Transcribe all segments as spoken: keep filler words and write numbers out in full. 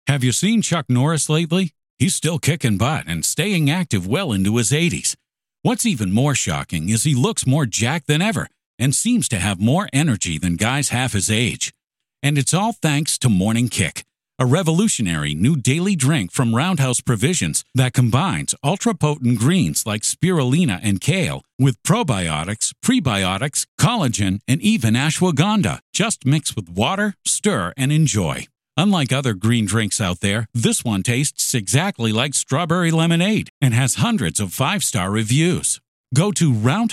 Have you seen Chuck Norris lately? He's still kicking butt and staying active well into his eighties. What's even more shocking is he looks more jacked than ever and seems to have more energy than guys half his age. And it's all thanks to Morning Kick, a revolutionary new daily drink from Roundhouse Provisions that combines ultra-potent greens like spirulina and kale with probiotics, prebiotics, collagen, and even ashwagandha. Just mix with water, stir, and enjoy. Unlike other green drinks out there, this one tastes exactly like strawberry lemonade and has hundreds of five-star reviews. Go to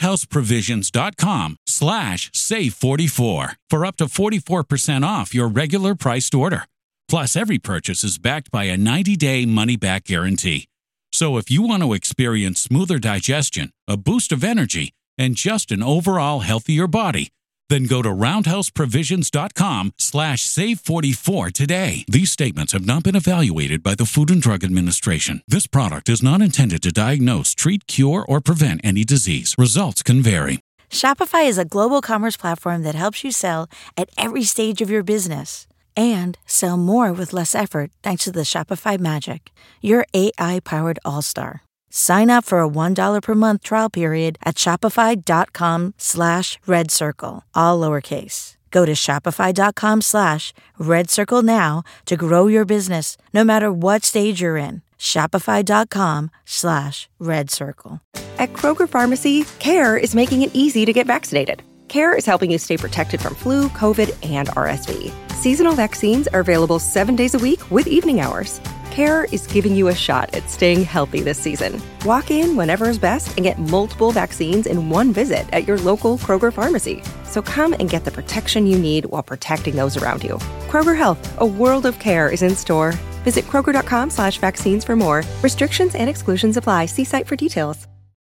roundhouseprovisions.com slash save44 for up to forty-four percent off your regular priced order. Plus, every purchase is backed by a ninety-day money-back guarantee. So if you want to experience smoother digestion, a boost of energy, and just an overall healthier body, then go to roundhouseprovisions.com slash save44 today. These statements have not been evaluated by the Food and Drug Administration. This product is not intended to diagnose, treat, cure, or prevent any disease. Results can vary. Shopify is a global commerce platform that helps you sell at every stage of your business and sell more with less effort thanks to the Shopify Magic, your A I-powered all-star. Sign up for a one dollar per month trial period at shopify.com slash red circle, all lowercase. Go to shopify.com slash red circle now to grow your business, no matter what stage you're in. Shopify.com slash red circle. At Kroger Pharmacy, CARE is making it easy to get vaccinated. CARE is helping you stay protected from flu, COVID, and R S V. Seasonal vaccines are available seven days a week with evening hours. CARE is giving you a shot at staying healthy this season. Walk in whenever is best and get multiple vaccines in one visit at your local Kroger pharmacy. So come and get the protection you need while protecting those around you. Kroger Health, a world of care is in store. Visit kroger.com slash vaccines for more. Restrictions and exclusions apply. See site for details.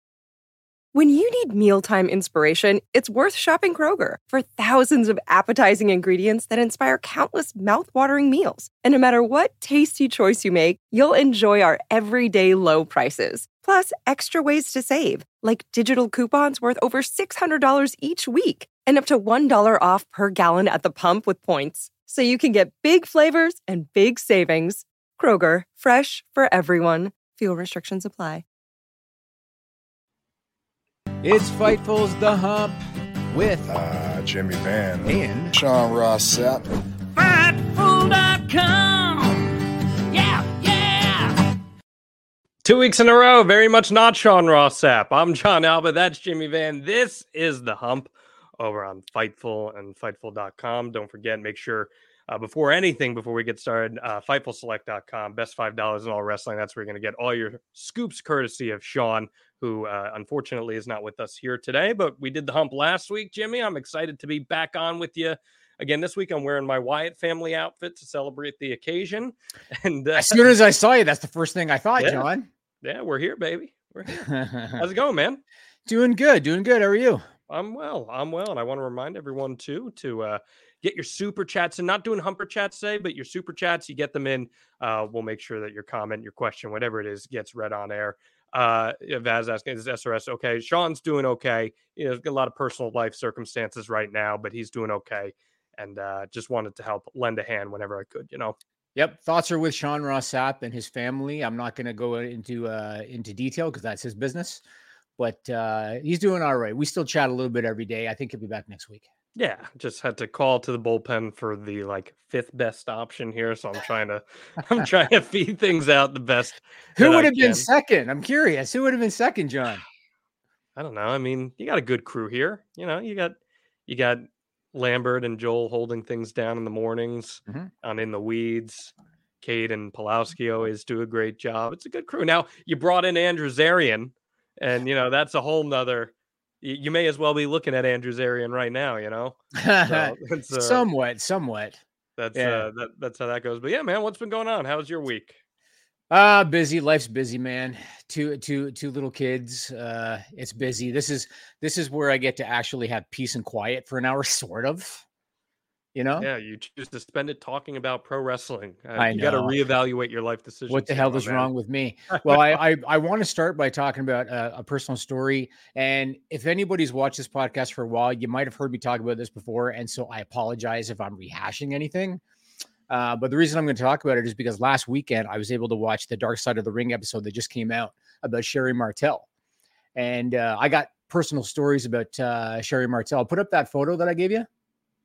When you need mealtime inspiration, it's worth shopping Kroger for thousands of appetizing ingredients that inspire countless mouth-watering meals. And no matter what tasty choice you make, you'll enjoy our everyday low prices. Plus, extra ways to save, like digital coupons worth over six hundred dollars each week and up to one dollar off per gallon at the pump with points. So you can get big flavors and big savings. Kroger, fresh for everyone. Fuel restrictions apply. It's Fightful's The Hump with uh, Jimmy Van and Sean Ross Sapp. Fightful dot com. Yeah, yeah. Two weeks in a row, very much not Sean Ross Sapp. I'm John Alba. That's Jimmy Van. This is The Hump over on Fightful and Fightful dot com. Don't forget, make sure uh, before anything, before we get started, uh, Fightful Select dot com, best five dollars in all wrestling. That's where you're going to get all your scoops courtesy of Sean, who uh, unfortunately is not with us here today, but we did The Hump last week, Jimmy. I'm excited to be back on with you again this week. I'm wearing my Wyatt family outfit to celebrate the occasion. And uh, as soon as I saw you, that's the first thing I thought, yeah. John. Yeah, we're here, baby. We're here. How's it going, man? Doing good, doing good. How are you? I'm well. I'm well. And I want to remind everyone, too, to uh, get your super chats. And not doing humper chats today, but your super chats, you get them in. Uh, we'll make sure that your comment, your question, whatever it is, gets read on air. Uh, Vaz asking, is S R S okay? Sean's doing okay. You know, a lot of personal life circumstances right now, but he's doing okay. And uh, just wanted to help lend a hand whenever I could, you know. Yep. Thoughts are with Sean Ross Sapp and his family. I'm not going to go into uh, into detail because that's his business, but uh, he's doing all right. We still chat a little bit every day. I think he'll be back next week. Yeah, just had to call to the bullpen for the like fifth best option here, so I'm trying to I'm trying to feed things out the best. Who would have been second? I'm curious. Who would have been second, John? I don't know. I mean, you got a good crew here. You know, you got you got Lambert and Joel holding things down in the mornings mm-hmm. on In the Weeds. Cade and Pulowski always do a great job. It's a good crew. Now you brought in Andrew Zarian, and you know that's a whole nother. You may as well be looking at Andrew Zarian right now, you know. So uh, somewhat, somewhat. That's yeah. uh, that, that's how that goes. But yeah, man, what's been going on? How's your week? Uh busy. Life's busy, man. Two, two, two little kids. Uh, it's busy. This is this is where I get to actually have peace and quiet for an hour, sort of. You know? Yeah, you choose to spend it talking about pro wrestling. Uh, I you know. got to reevaluate your life decisions. What the hell is man. wrong with me? Well, I I, I want to start by talking about a, a personal story. And if anybody's watched this podcast for a while, you might have heard me talk about this before. And so I apologize if I'm rehashing anything. Uh, but the reason I'm going to talk about it is because last weekend I was able to watch the Dark Side of the Ring episode that just came out about Sherry Martel. And uh, I got personal stories about uh, Sherry Martel. I'll put up that photo that I gave you.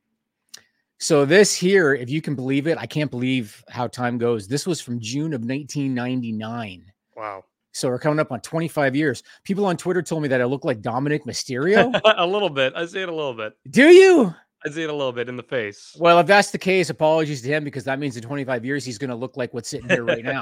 So this here, if you can believe it, I can't believe how time goes. This was from June of nineteen ninety-nine. Wow. So we're coming up on twenty-five years. People on Twitter told me that I look like Dominic Mysterio. A little bit. I see it a little bit. Do you? I see it a little bit in the face. Well, if that's the case, apologies to him, because that means in twenty-five years, he's going to look like what's sitting here right now.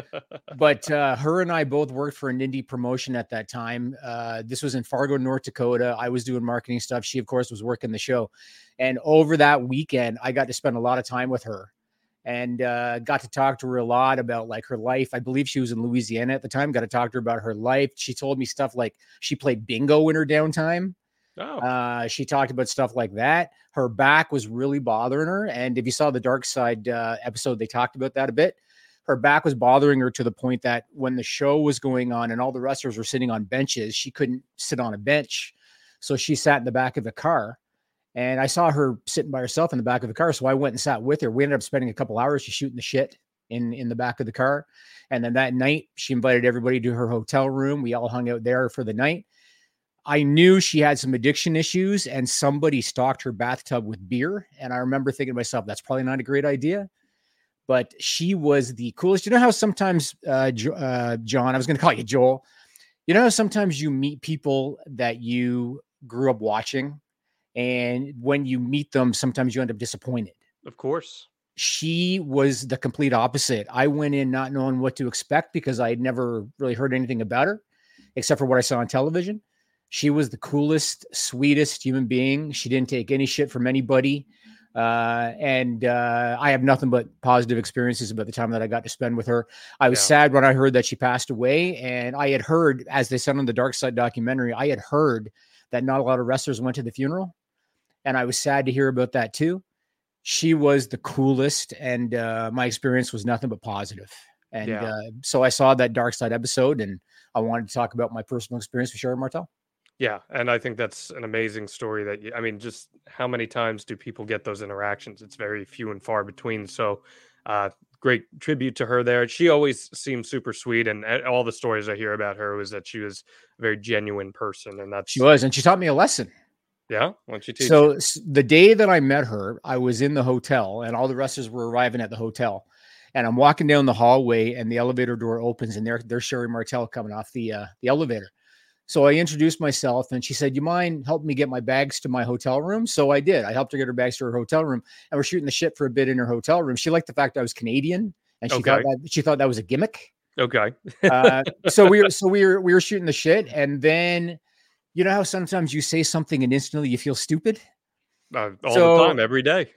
But uh, her and I both worked for an indie promotion at that time. Uh, this was in Fargo, North Dakota. I was doing marketing stuff. She, of course, was working the show. And over that weekend, I got to spend a lot of time with her and uh, got to talk to her a lot about like her life. I believe she was in Louisiana at the time. Got to talk to her about her life. She told me stuff like she played bingo in her downtime. Oh. Uh, she talked about stuff like that. Her back was really bothering her. And if you saw the Dark Side uh, episode, they talked about that a bit. Her back was bothering her to the point that when the show was going on and all the wrestlers were sitting on benches, she couldn't sit on a bench. So she sat in the back of the car. And I saw her sitting by herself in the back of the car. So I went and sat with her. We ended up spending a couple hours just shooting the shit in, in the back of the car. And then that night, she invited everybody to her hotel room. We all hung out there for the night. I knew she had some addiction issues and somebody stocked her bathtub with beer. And I remember thinking to myself, that's probably not a great idea. But she was the coolest. You know how sometimes, uh, jo- uh, John, I was going to call you Joel. You know how sometimes you meet people that you grew up watching, and when you meet them, sometimes you end up disappointed. Of course. She was the complete opposite. I went in not knowing what to expect because I had never really heard anything about her, except for what I saw on television. She was the coolest, sweetest human being. She didn't take any shit from anybody. Uh, and uh, I have nothing but positive experiences about the time that I got to spend with her. I was Yeah. sad when I heard that she passed away. And I had heard, as they said on the Dark Side documentary, I had heard that not a lot of wrestlers went to the funeral. And I was sad to hear about that too. She was the coolest. And uh, my experience was nothing but positive. And Yeah. uh, so I saw that Dark Side episode and I wanted to talk about my personal experience with Sherry Martel. Yeah, and I think that's an amazing story that you, I mean, just how many times do people get those interactions? It's very few and far between. So, uh, great tribute to her there. She always seemed super sweet, and uh, all the stories I hear about her was that she was a very genuine person, and that's She was, and she taught me a lesson. yeah. Why don't you teach? So it? s- the day that I met her, I was in the hotel and all the wrestlers were arriving at the hotel. And I'm walking down the hallway and the elevator door opens and there, there's Sherry Martel coming off the uh, the elevator. So I introduced myself and she said, you mind helping me get my bags to my hotel room? So I did. I helped her get her bags to her hotel room and we're shooting the shit for a bit in her hotel room. She liked the fact I was Canadian and she Okay. thought that she thought that was a gimmick. Okay. Uh, so we were, so we were, we were shooting the shit. And then, you know how sometimes you say something and instantly you feel stupid? Uh, all So- the time, every day.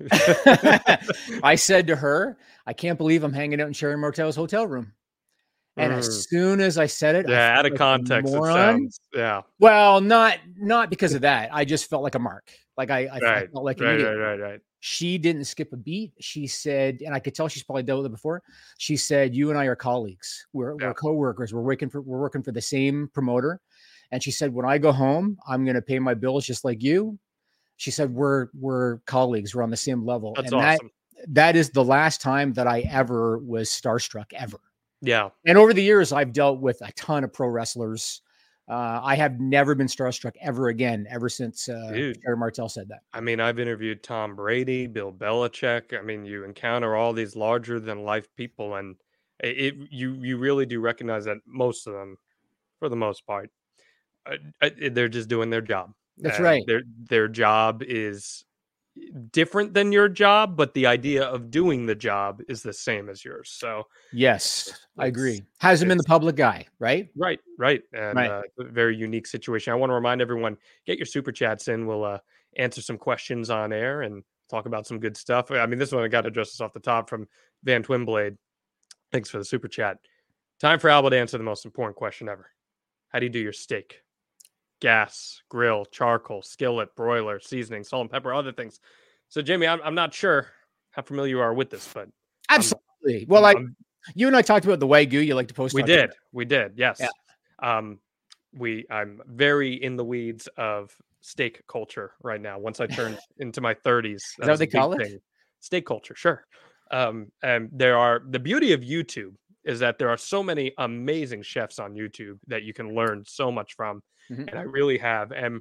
I said to her, I can't believe I'm hanging out in Sherry Martel's hotel room. And Mm. as soon as I said it, I Yeah, felt out of like a context, it moron. sounds. Yeah. Well, not not because of that. I just felt like a mark. Like I, I, I Right. felt like an Right, idiot. right. Right. Right. She didn't skip a beat. She said, and I could tell she's probably dealt with it before. She said, "You and I are colleagues. We're Yeah. we're coworkers. We're working for we're working for the same promoter." And she said, "When I go home, I'm going to pay my bills just like you." She said, "We're we're colleagues. We're on the same level." That's and that awesome. that is the last time that I ever was starstruck ever. Yeah. And over the years, I've dealt with a ton of pro wrestlers. Uh, I have never been starstruck ever again, ever since uh, Dude. Sherry Martel said that. I mean, I've interviewed Tom Brady, Bill Belichick. I mean, you encounter all these larger than life people, and it, it you you really do recognize that most of them, for the most part, uh, uh, they're just doing their job. That's And right. Their their job is different than your job, but the idea of doing the job is the same as yours. So Yes, I It's- agree. Has him in the it's- public eye, right? right, right, and Right. Uh, a very unique situation. I want to remind everyone: get your super chats in. We'll uh, answer some questions on air and talk about some good stuff. I mean, this one I got to address this off the top from Van Twinblade. Thanks for the super chat. Time for Albert to answer the most important question ever: how do you do your steak? Gas, grill, charcoal, skillet, broiler, seasoning, salt and pepper, other things. So, Jamie, I'm, I'm not sure how familiar you are with this, but Absolutely. Well, I I'm- you and I talked about the Wagyu you like to post. we on did, Twitter. we did, yes. Yeah. Um, we I'm very in the weeds of steak culture right now. Once I turned into my thirties, that what they call it? Steak culture, sure. Um, and there are the beauty of YouTube is that there are so many amazing chefs on YouTube that you can learn so much from, Mhm. and I really have. And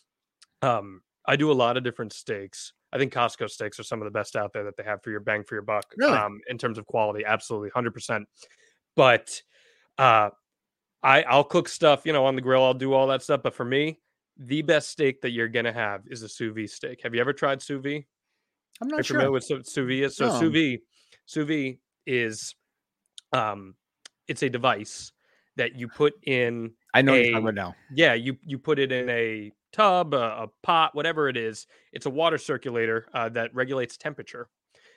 um, I do a lot of different steaks. I think Costco steaks are some of the best out there that they have for your bang for your buck. Really? Um, in terms of quality, absolutely, one hundred percent. But uh, I I'll cook stuff, you know, on the grill. I'll do all that stuff. But for me, the best steak that you're gonna have is a sous vide steak. Have you ever tried sous vide? I'm Are you not familiar sure. with sous sous vide? is? So No. sous vide, sous vide is um, it's a device that you put in I know what you're a talking about now. yeah, you you put it in a tub, a, a pot, whatever it is. It's a water circulator uh, that regulates temperature,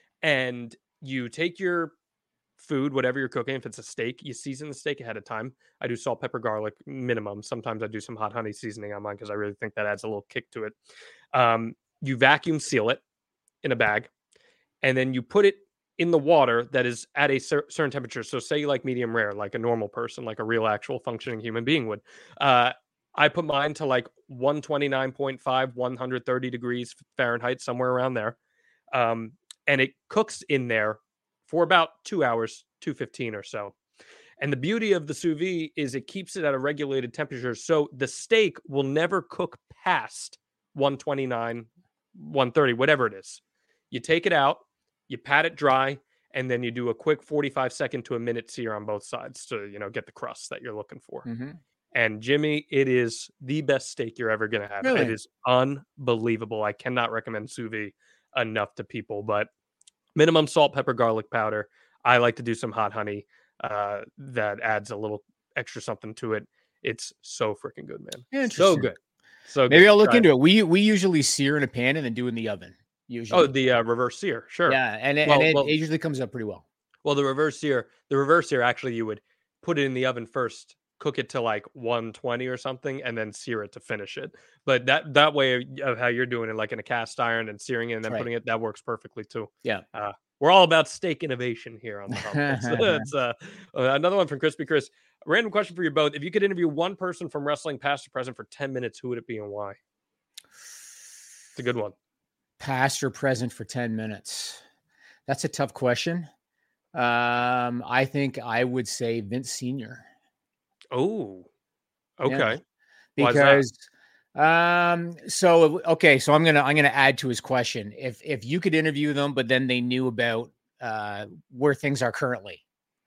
and you take your food, whatever you're cooking. If it's a steak, you season the steak ahead of time. I do salt, pepper, garlic minimum. Sometimes I do some hot honey seasoning on mine because I really think that adds a little kick to it. Um, you vacuum seal it in a bag, and then you put it in the water that is at a cer- certain temperature. So say you like medium rare, like a normal person, like a real actual functioning human being would. Uh, I put mine to like one twenty-nine point five, one thirty degrees Fahrenheit, somewhere around there. Um, and it cooks in there for about two hours, two fifteen or so. And the beauty of the sous vide is it keeps it at a regulated temperature. So the steak will never cook past one twenty-nine, one thirty, whatever it is. You take it out, you pat it dry, and then you do a quick forty-five second to a minute sear on both sides to, you know, get the crust that you're looking for. Mm-hmm. And Jimmy, it is the best steak you're ever going to have. Really? It is unbelievable. I cannot recommend sous vide enough to people, but minimum salt, pepper, garlic powder. I like to do some hot honey uh, that adds a little extra something to it. It's so freaking good, man. So Interesting. good. So Maybe good. I'll look Try into it. We we usually sear in a pan and then do in the oven. Usually. Oh, the uh, reverse sear. Sure. Yeah, and it, Well, and it, well- it usually comes up pretty well. Well, the reverse sear, the reverse sear, actually, you would put it in the oven first, cook it to like one twenty or something, and then sear it to finish it. But that that way of how you're doing it, like in a cast iron and searing it and then Right. putting it, that works perfectly too. Yeah. Uh, we're all about steak innovation here on the hump. It's, it's, uh, uh, another one from Crispy Chris. A random question for you both. If you could interview one person from wrestling, past or present, for ten minutes, who would it be and why? It's a good one. Past or present for ten minutes? That's a tough question. Um, I think I would say Vince Senior Oh, Yeah. okay. Why is that? because um so okay so i'm gonna i'm gonna add to his question. If if you could interview them but then they knew about uh where things are currently,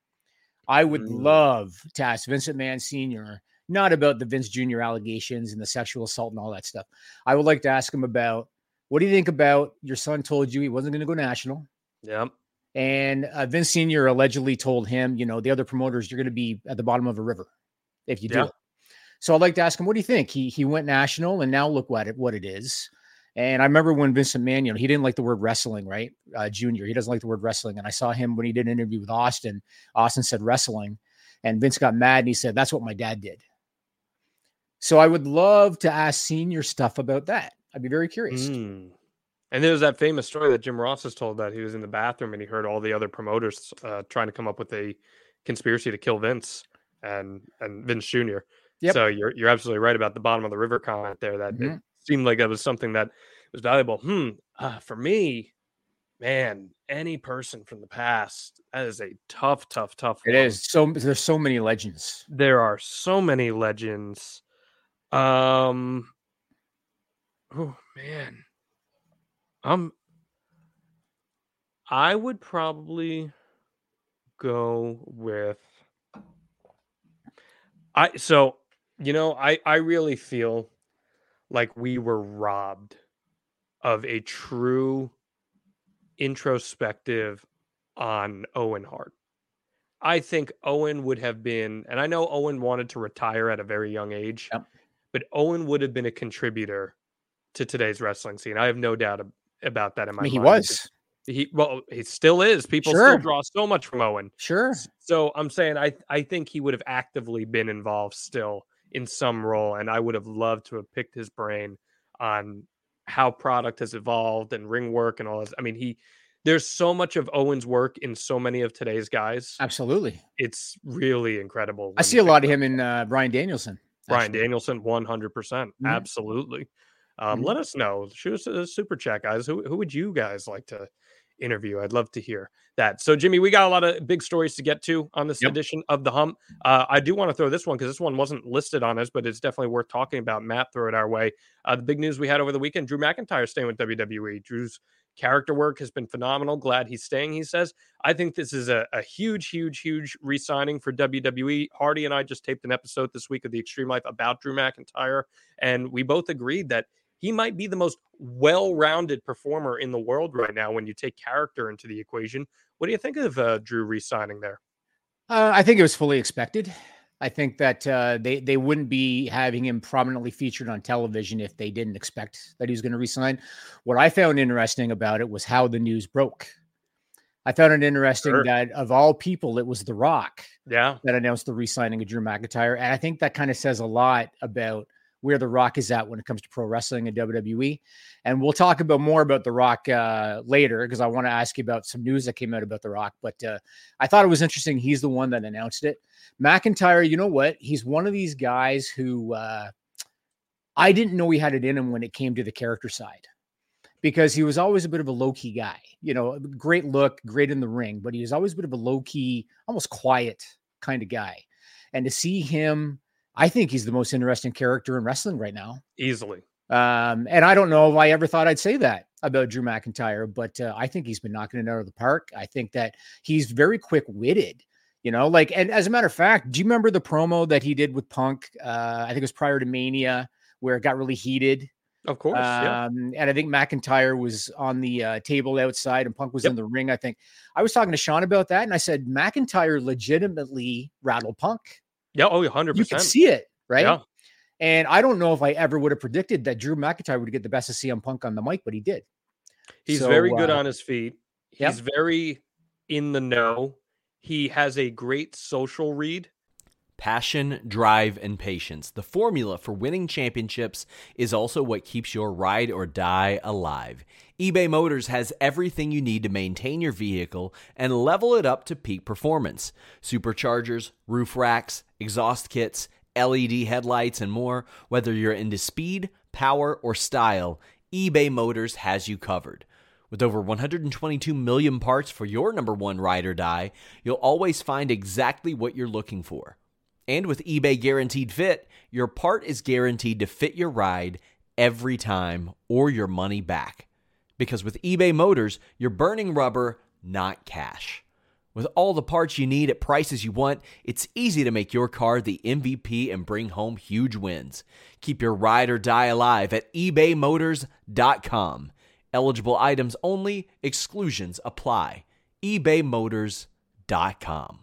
I would Mm. love to ask Vincent Mann Senior not about the Vince Junior allegations and the sexual assault and all that stuff. I would like to ask him about, what do you think about your son told you he wasn't going to go national, Yeah. and uh, Vince Senior allegedly told him, you know, the other promoters, you're going to be at the bottom of a river if you do Yeah. it. So I'd like to ask him, what do you think? He he went national, and now look what it what it is. And I remember when Vincent Mann, you know, he didn't like the word wrestling, right? Uh, junior, he doesn't like the word wrestling. And I saw him when he did an interview with Austin. Austin said wrestling, and Vince got mad and he said, that's what my dad did. So I would love to ask Senior stuff about that. I'd be very curious. Mm. And there's that famous story that Jim Ross has told that he was in the bathroom and he heard all the other promoters uh, trying to come up with a conspiracy to kill Vince and and Vince Junior Yep. So you're you're absolutely right about the bottom of the river comment there. That it Mhm. seemed like that was something that was valuable. Hmm. Uh, for me, man, any person from the past, that is a tough, tough, tough. It one. is. So there's so many legends. There are so many legends. Um. Oh man. Um. I would probably go with. I so you know I I really feel like we were robbed of a true introspective on Owen Hart. I think Owen would have been, and I know Owen wanted to retire at a very young age, Yep. but Owen would have been a contributor to today's wrestling scene. I have no doubt ab- about that in my I mean, he mind. was. He well, he still is. People Sure. still draw so much from Owen. Sure. So I'm saying I I think he would have actively been involved still in some role, and I would have loved to have picked his brain on how product has evolved and ring work and all this. I mean, he there's so much of Owen's work in so many of today's guys. Absolutely. It's really incredible. I when see you a think lot of about him it. in uh, Brian Danielson. Brian actually. Danielson, one hundred percent, Mhm. absolutely. Um, Mhm. Let us know. Shoot us a super chat, guys. Who who would you guys like to interview. I'd love to hear that. So, Jimmy, we got a lot of big stories to get to on this Yep. edition of The Hump. Uh, I do want to throw this one because this one wasn't listed on us, but it's definitely worth talking about. Matt, throw it our way. Uh, the big news we had over the weekend, Drew McIntyre staying with W W E. Drew's character work has been phenomenal. Glad he's staying, he says. I think this is a, a huge, huge, huge re-signing for W W E. Hardy and I just taped an episode this week of The Extreme Life about Drew McIntyre, and we both agreed that he might be the most well-rounded performer in the world right now when you take character into the equation. What do you think of uh, Drew re-signing there? Uh, I think it was fully expected. I think that uh, they they wouldn't be having him prominently featured on television if they didn't expect that he was going to resign. What I found interesting about it was how the news broke. I found it interesting Sure. that of all people, it was The Rock Yeah. that announced the re-signing of Drew McIntyre, and I think that kind of says a lot about where The Rock is at when it comes to pro wrestling and W W E. And we'll talk about more about The Rock uh, later, because I want to ask you about some news that came out about The Rock. But uh, I thought it was interesting. He's the one that announced it. McIntyre, you know what? He's one of these guys who uh, I didn't know he had it in him when it came to the character side, because he was always a bit of a low-key guy. You know, great look, great in the ring, but he was always a bit of a low-key, almost quiet kind of guy. And to see him, I think he's the most interesting character in wrestling right now. Easily. Um, and I don't know if I ever thought I'd say that about Drew McIntyre, but uh, I think he's been knocking it out of the park. I think that he's very quick-witted, you know, like, and as a matter of fact, do you remember the promo that he did with Punk? Uh, I think it was prior to Mania, where it got really heated. Of course. yeah. Um, and I think McIntyre was on the uh, table outside and Punk was Yep. in the ring. I think I was talking to Sean about that, and I said, McIntyre legitimately rattled Punk. Yeah. Oh, one hundred You percent. can see it, right? Yeah. And I don't know if I ever would have predicted that Drew McIntyre would get the best of C M Punk on the mic, but he did. He's So, very good uh, on his feet. yep. He's very in the know. He has a great social read. Passion, drive, and patience. The formula for winning championships is also what keeps your ride or die alive. eBay Motors has everything you need to maintain your vehicle and level it up to peak performance. Superchargers, roof racks, exhaust kits, L E D headlights, and more. Whether you're into speed, power, or style, eBay Motors has you covered. With over one hundred twenty-two million parts for your number one ride or die, you'll always find exactly what you're looking for. And with eBay Guaranteed Fit, your part is guaranteed to fit your ride every time or your money back. Because with eBay Motors, you're burning rubber, not cash. With all the parts you need at prices you want, it's easy to make your car the M V P and bring home huge wins. Keep your ride or die alive at ebay motors dot com. Eligible items only, exclusions apply. ebay motors dot com.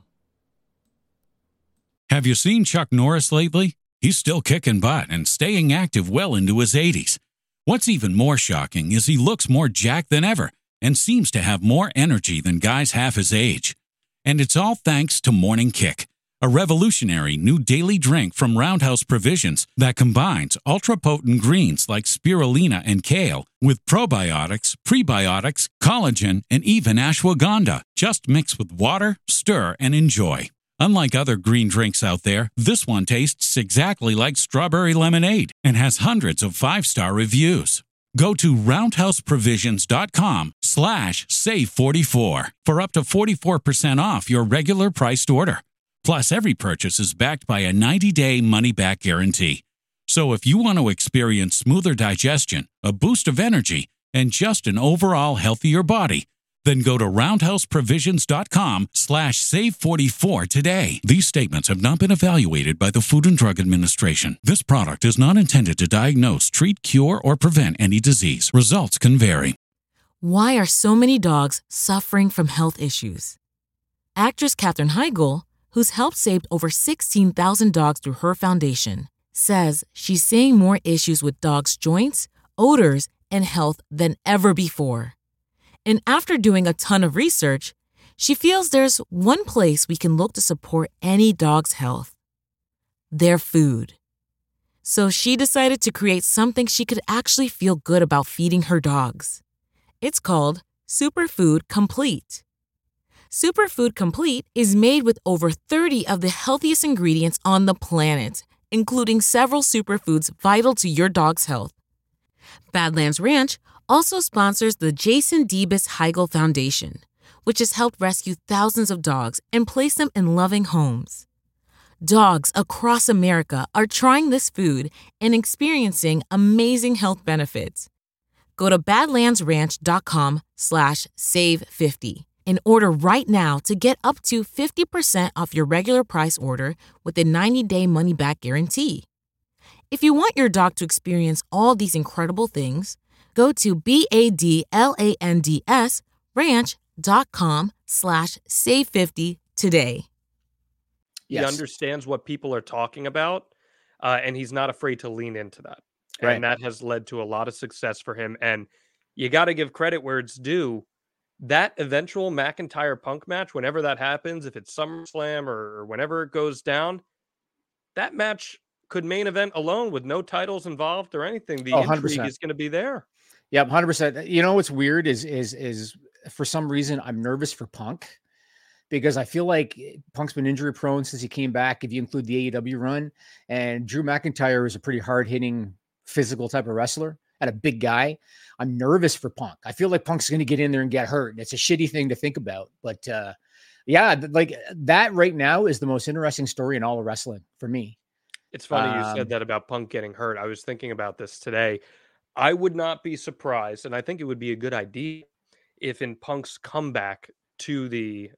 Have you seen Chuck Norris lately? He's still kicking butt and staying active well into his eighties. What's even more shocking is he looks more jacked than ever and seems to have more energy than guys half his age. And it's all thanks to Morning Kick, a revolutionary new daily drink from Roundhouse Provisions that combines ultra-potent greens like spirulina and kale with probiotics, prebiotics, collagen, and even ashwagandha. Just mix with water, stir, and enjoy. Unlike other green drinks out there, this one tastes exactly like strawberry lemonade and has hundreds of five-star reviews. Go to roundhouseprovisions.com slash save 44 for up to forty-four percent off your regular priced order. Plus, every purchase is backed by a ninety-day money-back guarantee. So if you want to experience smoother digestion, a boost of energy, and just an overall healthier body, then go to roundhouseprovisions.com slash save 44 today. These statements have not been evaluated by the Food and Drug Administration. This product is not intended to diagnose, treat, cure, or prevent any disease. Results can vary. Why are so many dogs suffering from health issues? Actress Katherine Heigl, who's helped save over sixteen thousand dogs through her foundation, says she's seeing more issues with dogs' joints, odors, and health than ever before. And after doing a ton of research, she feels there's one place we can look to support any dog's health: their food. So she decided to create something she could actually feel good about feeding her dogs. It's called Superfood Complete. Superfood Complete is made with over thirty of the healthiest ingredients on the planet, including several superfoods vital to your dog's health. Badlands Ranch also sponsors the Jason Deebus Heigl Foundation, which has helped rescue thousands of dogs and place them in loving homes. Dogs across America are trying this food and experiencing amazing health benefits. Go to badlandsranch.com slash save 50 and order right now to get up to fifty percent off your regular price order with a ninety-day money-back guarantee. If you want your dog to experience all these incredible things, go to B-A-D-L-A-N-D-S ranch.com slash save 50 today. He Yes. understands what people are talking about, uh, and he's not afraid to lean into that. Right. And that has led to a lot of success for him. And you got to give credit where it's due. That eventual McIntyre Punk match, whenever that happens, if it's SummerSlam or, or whenever it goes down, that match could main event alone with no titles involved or anything. The Oh, intrigue one hundred percent. is going to be there. Yep, one hundred percent. You know what's weird is is is for some reason I'm nervous for Punk because I feel like Punk's been injury prone since he came back. If you include the A E W run, and Drew McIntyre is a pretty hard hitting, physical type of wrestler and a big guy. I'm nervous for Punk. I feel like Punk's going to get in there and get hurt. And it's a shitty thing to think about, but uh, yeah, like that right now is the most interesting story in all of wrestling for me. It's funny you Um, said that about Punk getting hurt. I was thinking about this today. I would not be surprised, and I think it would be a good idea if in Punk's comeback to the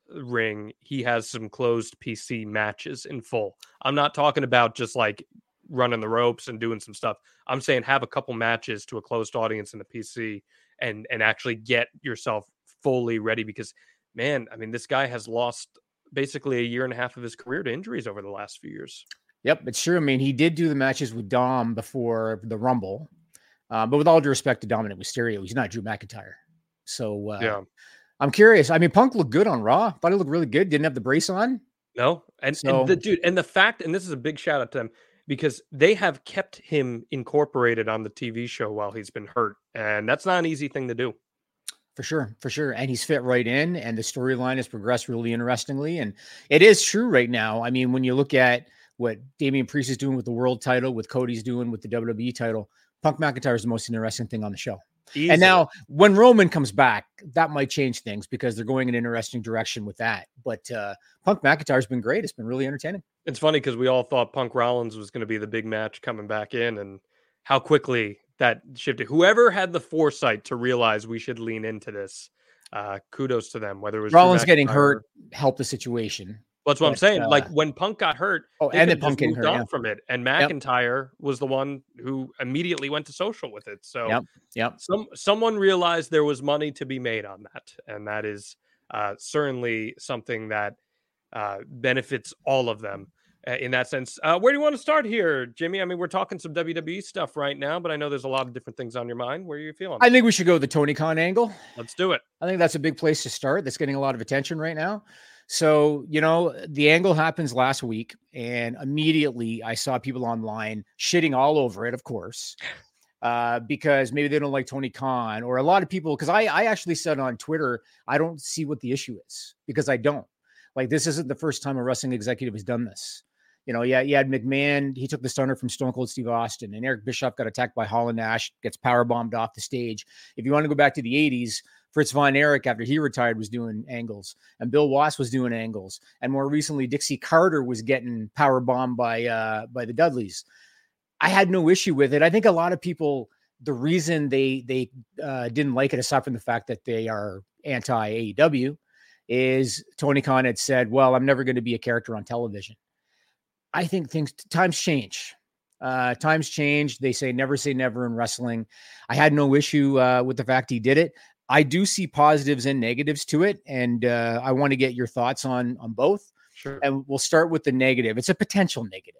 ring, he has some closed P C matches in full. I'm not talking about just like running the ropes and doing some stuff. I'm saying have a couple matches to a closed audience in the P C and and actually get yourself fully ready because, man, I mean, this guy has lost basically a year and a half of his career to injuries over the last few years. Yep, it's true. I mean, he did do the matches with Dom before the Rumble, uh, but with all due respect to Dominic Mysterio, he's not Drew McIntyre. So uh, Yeah. I'm curious. I mean, Punk looked good on Raw. Thought he looked really good. Didn't have the brace on. No, and, So- and the dude, and the fact, and this is a big shout out to them because they have kept him incorporated on the T V show while he's been hurt, and that's not an easy thing to do. For sure, for sure. And he's fit right in, and the storyline has progressed really interestingly. And it is true right now. I mean, when you look at what Damian Priest is doing with the world title, what Cody's doing with the W W E title, Punk McIntyre is the most interesting thing on the show. Easily. And now when Roman comes back, that might change things because they're going in an interesting direction with that. But uh, Punk McIntyre's been great. It's been really entertaining. It's funny because we all thought Punk Rollins was going to be the big match coming back in, and how quickly that shifted. Whoever had the foresight to realize we should lean into this, uh, kudos to them. Whether it was Drew Rollins getting McIntyre- hurt helped the situation. Well, that's what I'm but, saying. uh, like when Punk got hurt, Oh, they and could've then Punk just getting moved hurt, on yeah. from it, and Yep. McIntyre was the one who immediately went to social with it. So Yep, yep. some someone realized there was money to be made on that, and that is uh, certainly something that uh, benefits all of them uh, in that sense. Uh, where do you want to start here, Jimmy? I mean, we're talking some W W E stuff right now, but I know there's a lot of different things on your mind. Where are you feeling? I think we should go the Tony Khan angle. Let's do it. I think that's a big place to start. That's getting a lot of attention right now. So, you know, the angle happens last week, and immediately I saw people online shitting all over it, of course, uh, because maybe they don't like Tony Khan, or a lot of people, because I, I actually said on Twitter, I don't see what the issue is, because I don't. Like, this isn't the first time a wrestling executive has done this. You know, yeah, you had McMahon, he took the stunner from Stone Cold Steve Austin, and Eric Bischoff got attacked by Hall and Nash, gets powerbombed off the stage. If you want to go back to the eighties, Fritz Von Erich, after he retired, was doing angles, and Bill Watts was doing angles, and more recently, Dixie Carter was getting power bombed by uh, by the Dudleys. I had no issue with it. I think a lot of people, the reason they they uh, didn't like it, aside from the fact that they are anti A E W, is Tony Khan had said, "Well, I'm never going to be a character on television." I think things times change. Uh, times change. They say never say never in wrestling. I had no issue uh, with the fact he did it. I do see positives and negatives to it, and uh, I want to get your thoughts on on both. Sure. And we'll start with the negative. It's a potential negative.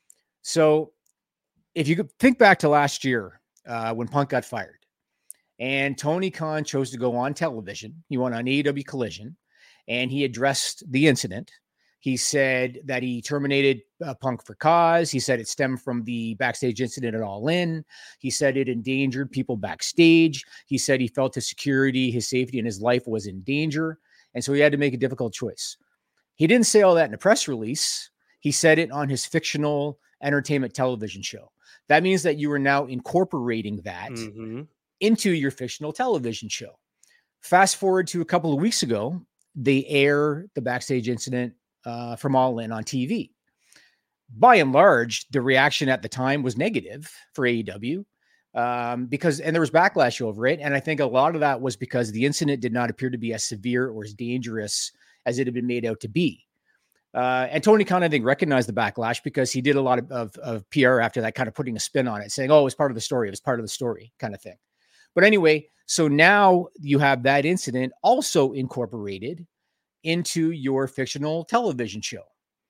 So if you could think back to last year uh, when Punk got fired, and Tony Khan chose to go on television, he went on A E W Collision, and he addressed the incident. He said that he terminated uh, Punk for cause. He said it stemmed from the backstage incident at All In. He said it endangered people backstage. He said he felt his security, his safety, and his life was in danger. And so he had to make a difficult choice. He didn't say all that in a press release. He said it on his fictional entertainment television show. That means that you are now incorporating that Mhm. into your fictional television show. Fast forward to a couple of weeks ago, they air the backstage incident uh, from All In on T V. By and large, the reaction at the time was negative for A E W um, because, and there was backlash over it. And I think a lot of that was because the incident did not appear to be as severe or as dangerous as it had been made out to be. Uh, and Tony Khan, I think, recognized the backlash because he did a lot of, of, of P R after that, kind of putting a spin on it, saying, oh, it was part of the story. It was part of the story kind of thing. But anyway, so now you have that incident also incorporated into your fictional television show.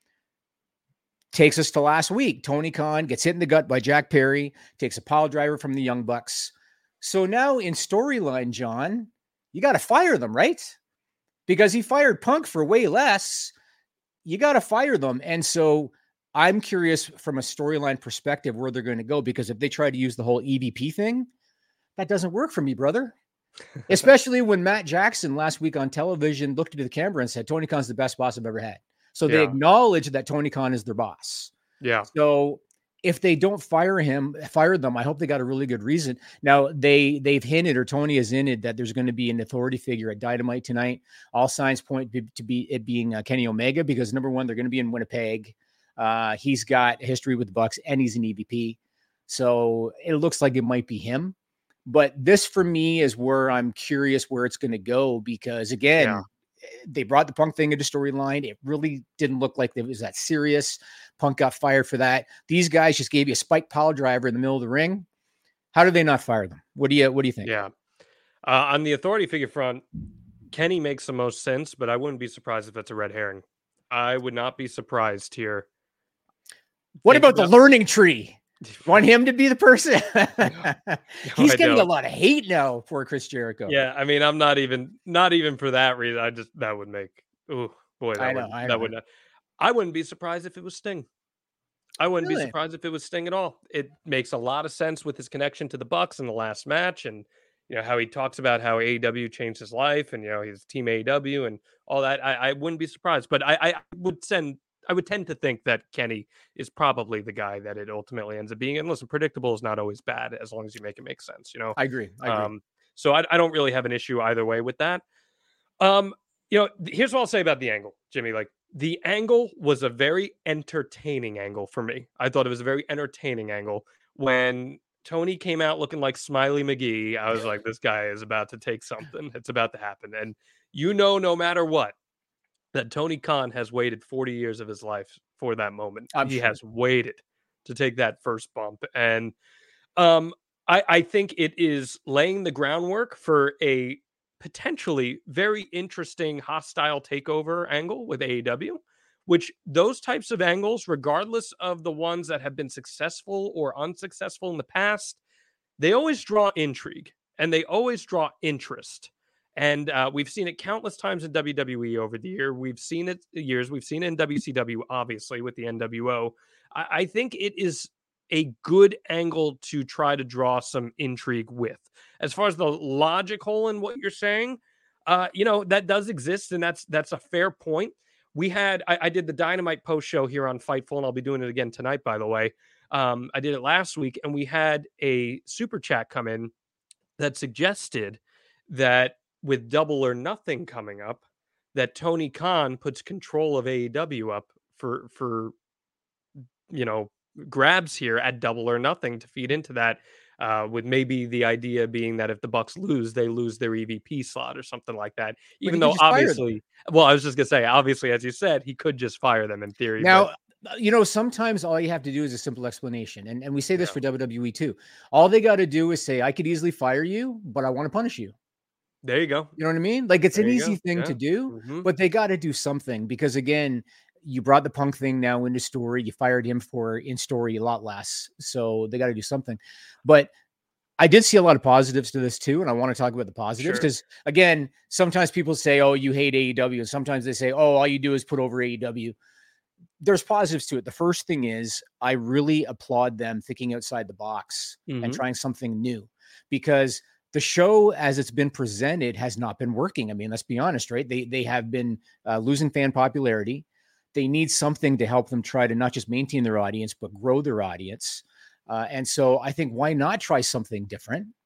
Takes us to last week. Tony Khan gets hit in the gut by Jack Perry, takes a pile driver from the Young Bucks. So now in storyline, John, you got to fire them, right? Because he fired Punk for way less. You got to fire them. And so I'm curious from a storyline perspective where they're going to go, because if they try to use the whole E V P thing, that doesn't work for me, brother. Especially when Matt Jackson last week on television looked into the camera and said, Tony Khan's the best boss I've ever had. So they yeah. acknowledge that Tony Khan is their boss. Yeah. So if they don't fire him, fire them, I hope they got a really good reason. Now they they've hinted, or Tony has hinted, that there's going to be an authority figure at Dynamite tonight. All signs point to be it being uh, Kenny Omega, because number one, they're going to be in Winnipeg. Uh, he's got a history with the Bucks and he's an E V P. So it looks like it might be him. But this for me is where I'm curious where it's going to go, because again, yeah. they brought the Punk thing into storyline. It really didn't look like it was that serious. Punk got fired for that. These guys just gave you a spike pile driver in the middle of the ring. How did they not fire them? What do you, what do you think? Yeah. Uh, on the authority figure front, Kenny makes the most sense, but I wouldn't be surprised if it's a red herring. I would not be surprised here. What Think about, about the learning tree? Want him to be the person? He's I getting don't. a lot of hate now for Chris Jericho. Yeah, I mean, I'm not even not even for that reason. I just that would make oh boy, that I know, would I that know. would not. I wouldn't be surprised if it was Sting. I wouldn't Really? be surprised if it was Sting at all. It makes a lot of sense with his connection to the Bucks in the last match, and you know how he talks about how A E W changed his life, and you know his team A E W and all that. I, I wouldn't be surprised, but I, I would send. I would tend to think that Kenny is probably the guy that it ultimately ends up being. And listen, predictable is not always bad as long as you make it make sense, you know? I agree. I agree. Um, so I, I don't really have an issue either way with that. Um, you know, th- here's what I'll say about the angle, Jimmy. Like, the angle was a very entertaining angle for me. I thought it was a very entertaining angle. When Tony came out looking like Smiley McGee, I was like, this guy is about to take something. It's about to happen. And you know, no matter what, that Tony Khan has waited forty years of his life for that moment. I'm he sure. has waited to take that first bump. And um, I, I think it is laying the groundwork for a potentially very interesting hostile takeover angle with A E W, which those types of angles, regardless of the ones that have been successful or unsuccessful in the past, they always draw intrigue and they always draw interest. And uh, we've seen it countless times in W W E over the year. We've seen it years. We've seen it in W C W, obviously, with the N W O. I, I think it is a good angle to try to draw some intrigue with. As far as the logic hole in what you're saying, uh, you know, that does exist, and that's that's a fair point. We had, I, I did the Dynamite post show here on Fightful, and I'll be doing it again tonight, by the way. Um, I did it last week, and we had a super chat come in that suggested that with Double or Nothing coming up, that Tony Khan puts control of A E W up for, for, you know, grabs here at Double or Nothing to feed into that, uh, with maybe the idea being that if the Bucks lose, they lose their E V P slot or something like that. Even though obviously, well, I was just gonna say, obviously, as you said, he could just fire them in theory. Now, but... you know, sometimes all you have to do is a simple explanation. And, and we say this Yeah. for W W E too. All they got to do is say, I could easily fire you, but I want to punish you. There you go. You know what I mean? Like, it's There an you easy go. thing Yeah. to do, Mhm. but they got to do something, because again, you brought the Punk thing now into story. You fired him for in story a lot less. So they got to do something. But I did see a lot of positives to this too. And I want to talk about the positives Sure. because again, sometimes people say, oh, you hate A E W. And sometimes they say, oh, all you do is put over A E W. There's positives to it. The first thing is I really applaud them thinking outside the box and Mhm. trying something new, because the show as it's been presented has not been working. I mean, let's be honest, right? They, they have been uh, losing fan popularity. They need something to help them try to not just maintain their audience, but grow their audience. Uh, and so I think, why not try something different?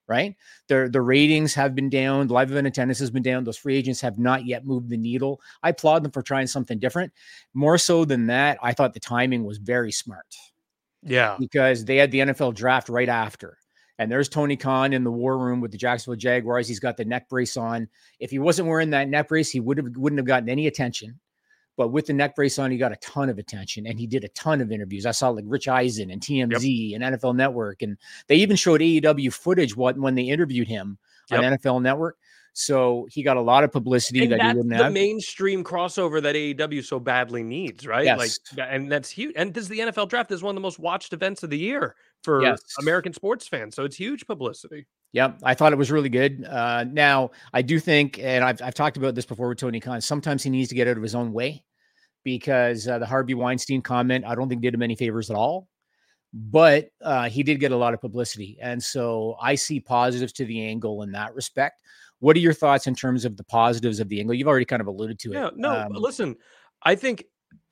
right? Their the ratings have been down. Live event attendance has been down. Those free agents have not yet moved the needle. I applaud them for trying something different. More so than that, I thought the timing was very smart. Yeah. Because they had the N F L draft right after. And there's Tony Khan in the war room with the Jacksonville Jaguars. He's got the neck brace on. If he wasn't wearing that neck brace, he would have, wouldn't have gotten any attention. But with the neck brace on, he got a ton of attention, and he did a ton of interviews. I saw like Rich Eisen and T M Z yep. and N F L Network, and they even showed A E W footage what when they interviewed him yep. on N F L Network. So he got a lot of publicity and that that's he wouldn't the have. mainstream crossover that A E W so badly needs, right? Yes. Like, and that's huge. And this is the N F L draft is one of the most watched events of the year for yes. American sports fans. So it's huge publicity. Yep. I thought it was really good. Uh, now I do think, and I've, I've talked about this before with Tony Khan, sometimes he needs to get out of his own way. Because uh, the Harvey Weinstein comment, I don't think did him any favors at all, but uh, he did get a lot of publicity. And so I see positives to the angle in that respect. What are your thoughts in terms of the positives of the angle? You've already kind of alluded to yeah, it. No, um, listen, I think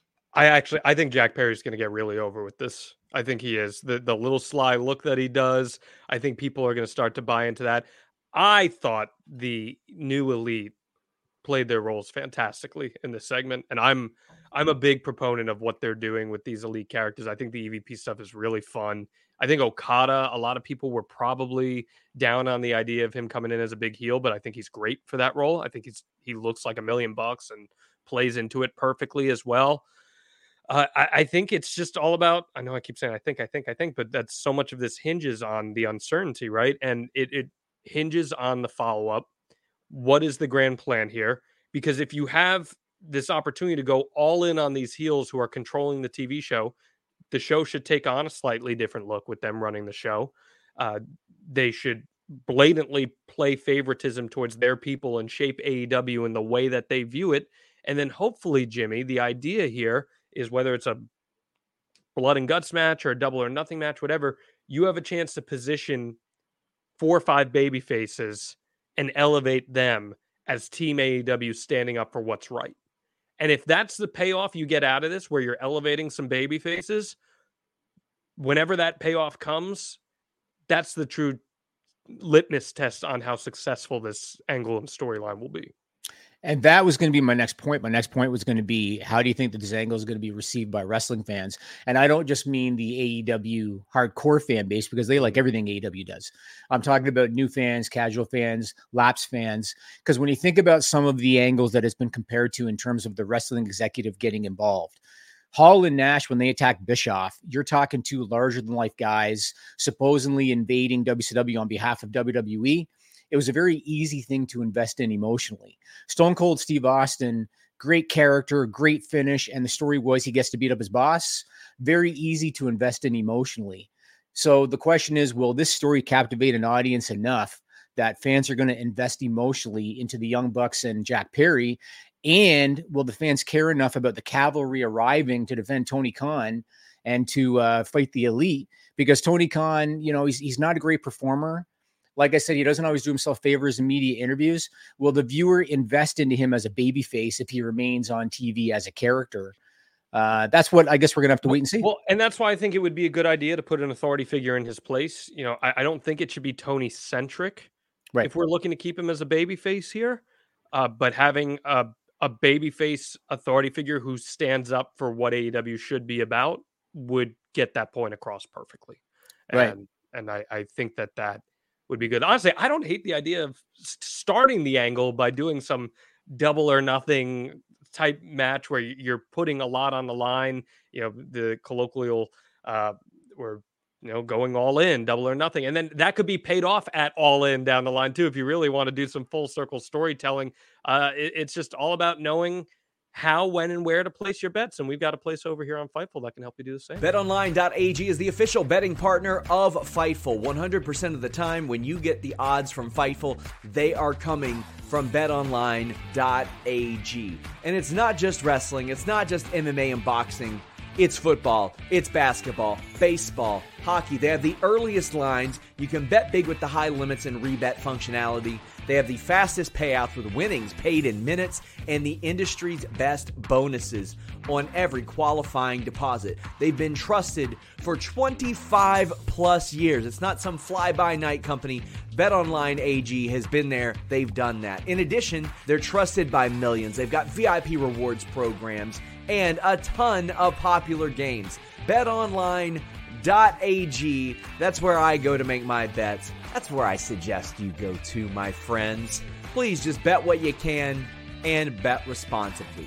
I actually, I think Jack Perry's going to get really over with this. I think he is. The, the little sly look that he does, I think people are going to start to buy into that. I thought the new elite played their roles fantastically in this segment. And I'm, I'm a big proponent of what they're doing with these elite characters. I think the E V P stuff is really fun. I think Okada, a lot of people were probably down on the idea of him coming in as a big heel, but I think he's great for that role. I think he's, he looks like a million bucks and plays into it perfectly as well. Uh, I, I think it's just all about, I know I keep saying, I think, I think, I think, but that's so much of this hinges on the uncertainty, right? And it, it hinges on the follow-up. What is the grand plan here? Because if you have this opportunity to go all in on these heels who are controlling the T V show, the show should take on a slightly different look with them running the show. Uh, they should blatantly play favoritism towards their people and shape A E W in the way that they view it. And then hopefully, Jimmy, the idea here is whether it's a blood and guts match or a double or nothing match, whatever, you have a chance to position four or five baby faces and elevate them as Team A E W standing up for what's right. And if that's the payoff you get out of this, where you're elevating some baby faces, whenever that payoff comes, that's the true litmus test on how successful this angle and storyline will be. And that was going to be my next point. My next point was going to be, how do you think that this angle is going to be received by wrestling fans? And I don't just mean the A E W hardcore fan base, because they like everything A E W does. I'm talking about new fans, casual fans, lapsed fans. Because when you think about some of the angles that it's been compared to in terms of the wrestling executive getting involved, Hall and Nash, when they attacked Bischoff, you're talking two larger than life guys supposedly invading W C W on behalf of W W E. It was a very easy thing to invest in emotionally. Stone Cold Steve Austin, great character, great finish. And the story was he gets to beat up his boss. Very easy to invest in emotionally. So the question is, will this story captivate an audience enough that fans are going to invest emotionally into the Young Bucks and Jack Perry? And will the fans care enough about the cavalry arriving to defend Tony Khan and to uh, fight the elite? Because Tony Khan, you know, he's, he's not a great performer. Like I said, he doesn't always do himself favors in media interviews. Will the viewer invest into him as a babyface if he remains on T V as a character? Uh, that's what I guess we're going to have to wait and see. Well, and that's why I think it would be a good idea to put an authority figure in his place. You know, I, I don't think it should be Tony centric, right? If we're looking to keep him as a babyface here, uh, but having a, a babyface authority figure who stands up for what A E W should be about would get that point across perfectly. And, right. And I, I think that that would be good. Honestly, I don't hate the idea of starting the angle by doing some double or nothing type match where you're putting a lot on the line. You know, the colloquial uh, or, you know, going all in, double or nothing. And then that could be paid off at all in down the line too. If you really want to do some full circle storytelling, uh, it, it's just all about knowing how, when, and where to place your bets. And we've got a place over here on Fightful that can help you do the same. Bet Online dot A G is the official betting partner of Fightful. one hundred percent of the time when you get the odds from Fightful, they are coming from Bet Online dot A G. And it's not just wrestling, it's not just M M A and boxing. It's football, it's basketball, baseball, hockey. They have the earliest lines. You can bet big with the high limits and rebet functionality. They have the fastest payouts with winnings paid in minutes and the industry's best bonuses on every qualifying deposit. They've been trusted for twenty-five plus years. It's not some fly-by-night company. BetOnline A G has been there. They've done that. In addition, they're trusted by millions. They've got V I P rewards programs and a ton of popular games. bet online dot a g. That's where I go to make my bets. That's where I suggest you go to, my friends. Please just bet what you can and bet responsibly.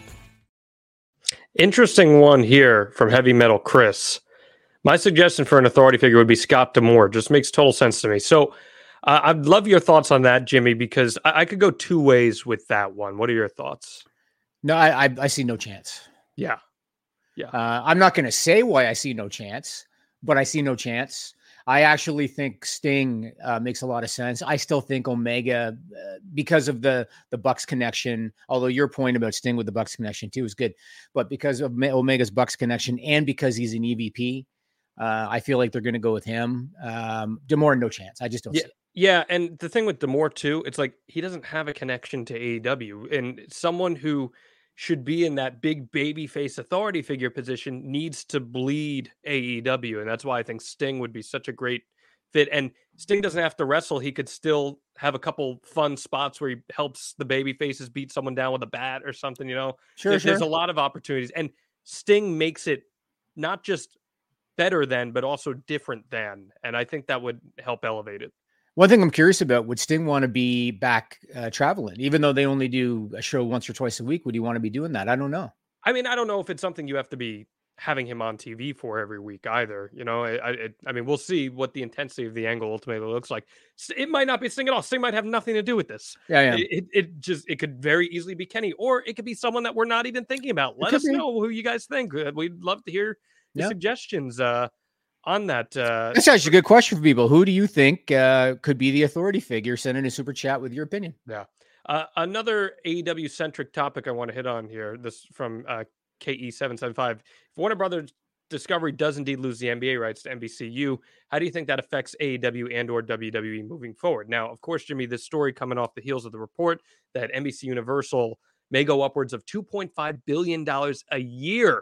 Interesting one here from Heavy Metal Chris. My suggestion for an authority figure would be Scott D'Amore. Just makes total sense to me. So uh, I'd love your thoughts on that, Jimmy, because I-, I could go two ways with that one. What are your thoughts? No, I I, I see no chance. Yeah. Yeah. Uh, I'm not going to say why I see no chance, but I see no chance. I actually think Sting uh, makes a lot of sense. I still think Omega, uh, because of the the Bucks connection, although your point about Sting with the Bucks connection too is good, but because of Omega's Bucks connection and because he's an E V P, uh, I feel like they're going to go with him. Um, D'Amore, no chance. I just don't yeah, see it. Yeah, and the thing with D'Amore too, it's like he doesn't have a connection to A E W, and someone who should be in that big babyface authority figure position needs to bleed A E W. And that's why I think Sting would be such a great fit. And Sting doesn't have to wrestle. He could still have a couple fun spots where he helps the baby faces beat someone down with a bat or something, you know, Sure, there, sure. there's a lot of opportunities, and Sting makes it not just better than, but also different than. And I think that would help elevate it. One thing I'm curious about, would Sting want to be back uh, traveling, even though they only do a show once or twice a week? Would he want to be doing that? I don't know. I mean, I don't know if it's something you have to be having him on T V for every week either. You know, I, I, I mean, we'll see what the intensity of the angle ultimately looks like. It might not be Sting at all. Sting might have nothing to do with this. Yeah, yeah. It, it, it just, it could very easily be Kenny, or it could be someone that we're not even thinking about. Let us be. know who you guys think. We'd love to hear the Yeah. suggestions uh, on that. Uh, That's actually a good question for people. Who do you think uh, could be the authority figure? Send in a super chat with your opinion. Yeah. Uh, another A E W centric topic I want to hit on here. This from uh, K E seven seven five. If Warner Brothers Discovery does indeed lose the N B A rights to N B C U, how do you think that affects A E W and or W W E moving forward? Now, of course, Jimmy, this story coming off the heels of the report that N B C Universal may go upwards of two point five billion dollars a year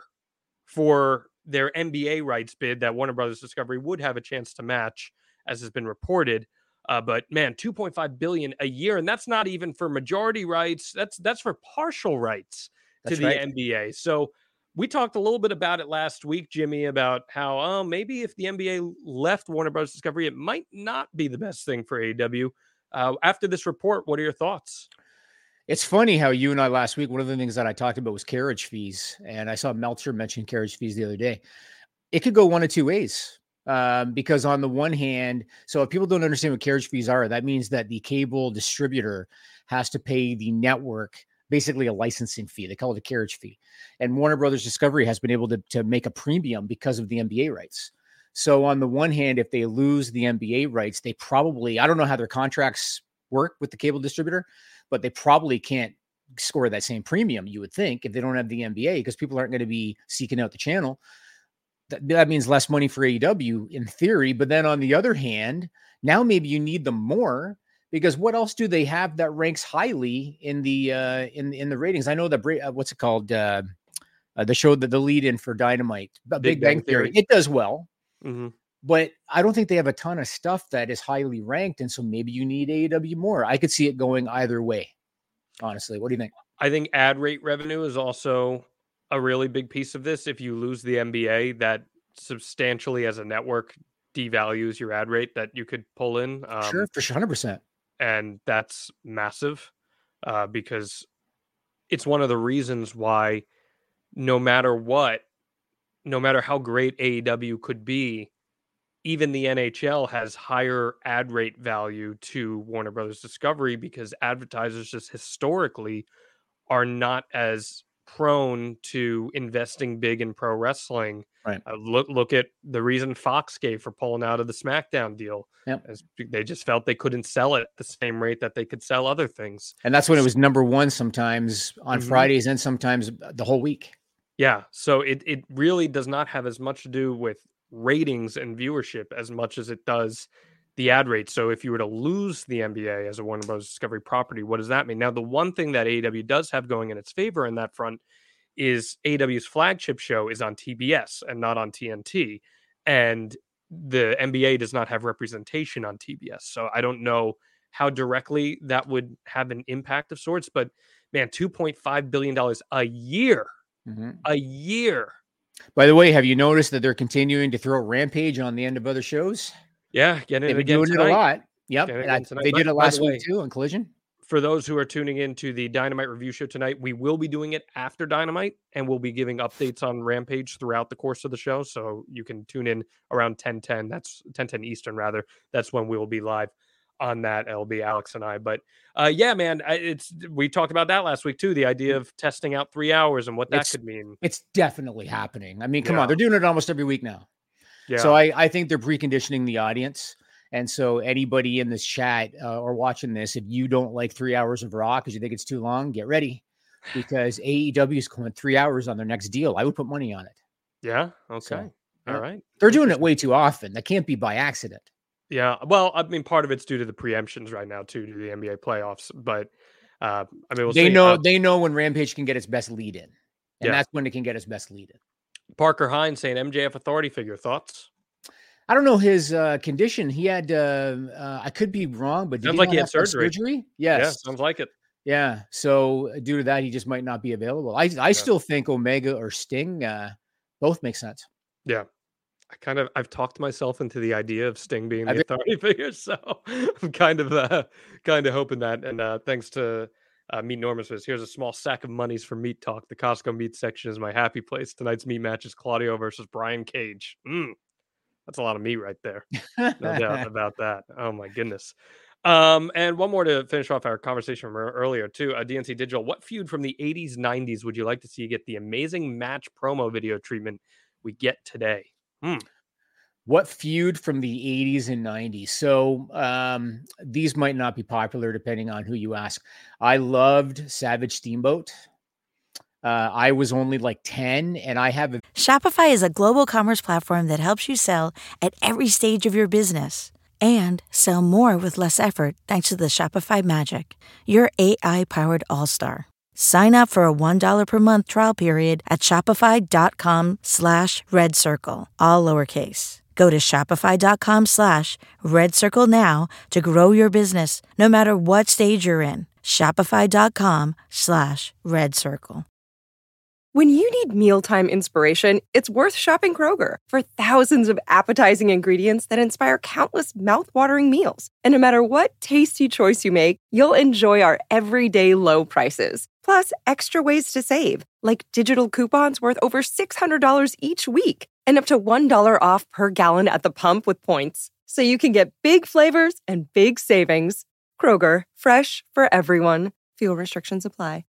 for their N B A rights bid that Warner Brothers Discovery would have a chance to match, as has been reported. Uh, but man, two point five billion dollars a year, and that's not even for majority rights. That's that's for partial rights to That's the right. N B A. So we talked a little bit about it last week, Jimmy, about how oh, maybe if the N B A left Warner Brothers Discovery, it might not be the best thing for A E W. Uh, after this report, what are your thoughts? It's funny how you and I last week, one of the things that I talked about was carriage fees. And I saw Meltzer mention carriage fees the other day. It could go one of two ways. Um, because on the one hand, so if people don't understand what carriage fees are, that means that the cable distributor has to pay the network basically a licensing fee. They call it a carriage fee. And Warner Brothers Discovery has been able to, to make a premium because of the N B A rights. So on the one hand, if they lose the N B A rights, they probably, I don't know how their contracts work with the cable distributor, but they probably can't score that same premium, you would think, if they don't have the N B A, because people aren't going to be seeking out the channel. That, that means less money for A E W in theory. But then on the other hand, now maybe you need them more, because what else do they have that ranks highly in the uh, in in the ratings? I know that uh, what's it called? Uh, uh, the show that the lead in for Dynamite, Big, Big Bang, Bang Theory. Theory, it does well. Mm-hmm. But I don't think they have a ton of stuff that is highly ranked. And so maybe you need A E W more. I could see it going either way, honestly. What do you think? I think ad rate revenue is also a really big piece of this. If you lose the N B A, that substantially as a network devalues your ad rate that you could pull in. Um, sure, for sure, one hundred percent. And that's massive uh, because it's one of the reasons why no matter what, no matter how great A E W could be, even the N H L has higher ad rate value to Warner Brothers Discovery, because advertisers just historically are not as prone to investing big in pro wrestling. Right. Uh, look, look at the reason Fox gave for pulling out of the SmackDown deal. Yep. As they just felt they couldn't sell it at the same rate that they could sell other things. And that's when it was number one sometimes on Mhm. Fridays and sometimes the whole week. Yeah. So it, it really does not have as much to do with ratings and viewership as much as it does the ad rate. So if you were to lose the N B A as a Warner Bros. Discovery property, what does that mean? Now, the one thing that A E W does have going in its favor in that front is A E W's flagship show is on T B S and not on T N T. And the N B A does not have representation on T B S. So I don't know how directly that would have an impact of sorts, but man, two point five billion dollars a year, mm-hmm. a year. By the way, have you noticed that they're continuing to throw Rampage on the end of other shows? Yeah, getting They've it been again doing tonight. it a lot. Yep, I, they did it last way, week too on Collision. For those who are tuning in to the Dynamite review show tonight, we will be doing it after Dynamite, and we'll be giving updates on Rampage throughout the course of the show. So you can tune in around ten ten. That's ten ten Eastern, rather. That's when we will be live on that. It'll be Alex and I. But uh, yeah, man, it's we talked about that last week too. The idea of testing out three hours and what that it's, could mean. It's definitely happening. I mean, come yeah. on, they're doing it almost every week now. Yeah. So I, I think they're preconditioning the audience. And so anybody in this chat uh, or watching this, if you don't like three hours of Raw because you think it's too long, get ready, because A E W is going three hours on their next deal. I would put money on it. Yeah. Okay. So, All yeah. right. They're doing it way too often. That can't be by accident. Yeah. Well, I mean, part of it's due to the preemptions right now too, to the N B A playoffs. But uh, I mean, we'll they see. know Uh, they know when Rampage can get its best lead in, and yeah. that's when it can get its best lead in. Parker Hines saying M J F authority figure. Thoughts? I don't know his uh, condition. He had, uh, uh, I could be wrong, but did sounds he like not he had have to have surgery. surgery. Yes. Yeah, sounds like it. Yeah. So due to that, he just might not be available. I, I yeah. still think Omega or Sting uh, both make sense. Yeah. I kind of, I've talked myself into the idea of Sting being the I've authority figure. So I'm kind of, uh, kind of hoping that. And uh, thanks to uh, Meat Norman says, here's a small sack of monies for Meat Talk. The Costco meat section is my happy place. Tonight's meat match is Claudio versus Brian Cage. Mm. That's a lot of meat right there. No doubt about that. Oh, my goodness. Um, and one more to finish off our conversation from earlier, too. Uh, D N C Digital, what feud from the eighties, nineties would you like to see get the amazing match promo video treatment we get today? Hmm. What feud from the eighties and nineties? So um, these might not be popular depending on who you ask. I loved Savage Steamboat. Uh, I was only like ten, and I have a Shopify is a global commerce platform that helps you sell at every stage of your business and sell more with less effort thanks to the Shopify Magic, your A I-powered all-star. Sign up for a one dollar per month trial period at shopify.com slash red circle, all lowercase. Go to shopify.com slash red circle now to grow your business no matter what stage you're in. Shopify.com slash red circle. When you need mealtime inspiration, it's worth shopping Kroger for thousands of appetizing ingredients that inspire countless mouthwatering meals. And no matter what tasty choice you make, you'll enjoy our everyday low prices. Plus, extra ways to save, like digital coupons worth over six hundred dollars each week and up to one dollar off per gallon at the pump with points. So you can get big flavors and big savings. Kroger, fresh for everyone. Fuel restrictions apply.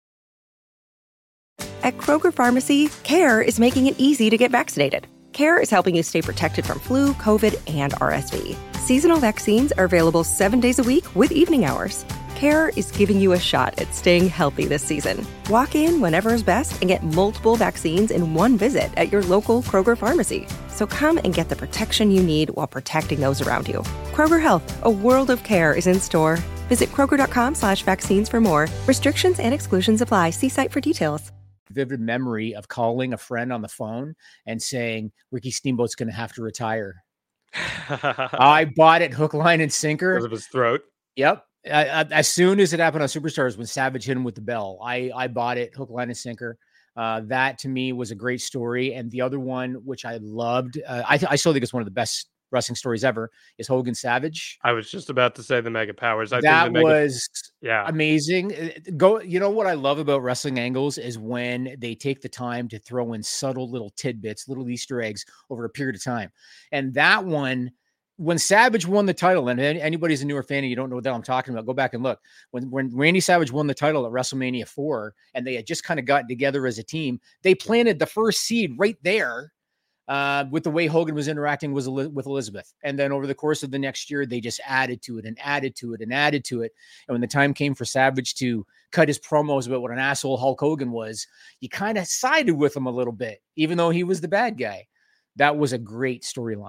At Kroger Pharmacy, CARE is making it easy to get vaccinated. CARE is helping you stay protected from flu, COVID, and R S V. Seasonal vaccines are available seven days a week with evening hours. CARE is giving you a shot at staying healthy this season. Walk in whenever is best and get multiple vaccines in one visit at your local Kroger Pharmacy. So come and get the protection you need while protecting those around you. Kroger Health, a world of care is in store. Visit kroger.com slash vaccines for more. Restrictions and exclusions apply. See site for details. Vivid memory of calling a friend on the phone and saying, Ricky Steamboat's going to have to retire. I bought it hook, line, and sinker. Because of his throat. Yep. I, I, as soon as it happened on Superstars, when Savage hit him with the bell, I, I bought it hook, line, and sinker. Uh, that to me was a great story. And the other one, which I loved, uh, I, I still think it's one of the best wrestling stories ever, is Hogan Savage. I was just about to say the Mega Powers. I that think the Mega, was yeah amazing. Go, you know what I love about wrestling angles is when they take the time to throw in subtle little tidbits, little Easter eggs over a period of time. And that one, when Savage won the title, and anybody's a newer fan and you don't know what I'm talking about, go back and look. When when Randy Savage won the title at WrestleMania four, and they had just kind of gotten together as a team, they planted the first seed right there. Uh, with the way Hogan was interacting was with Elizabeth. And then over the course of the next year, they just added to it and added to it and added to it. And when the time came for Savage to cut his promos about what an asshole Hulk Hogan was, you kind of sided with him a little bit, even though he was the bad guy. That was a great storyline.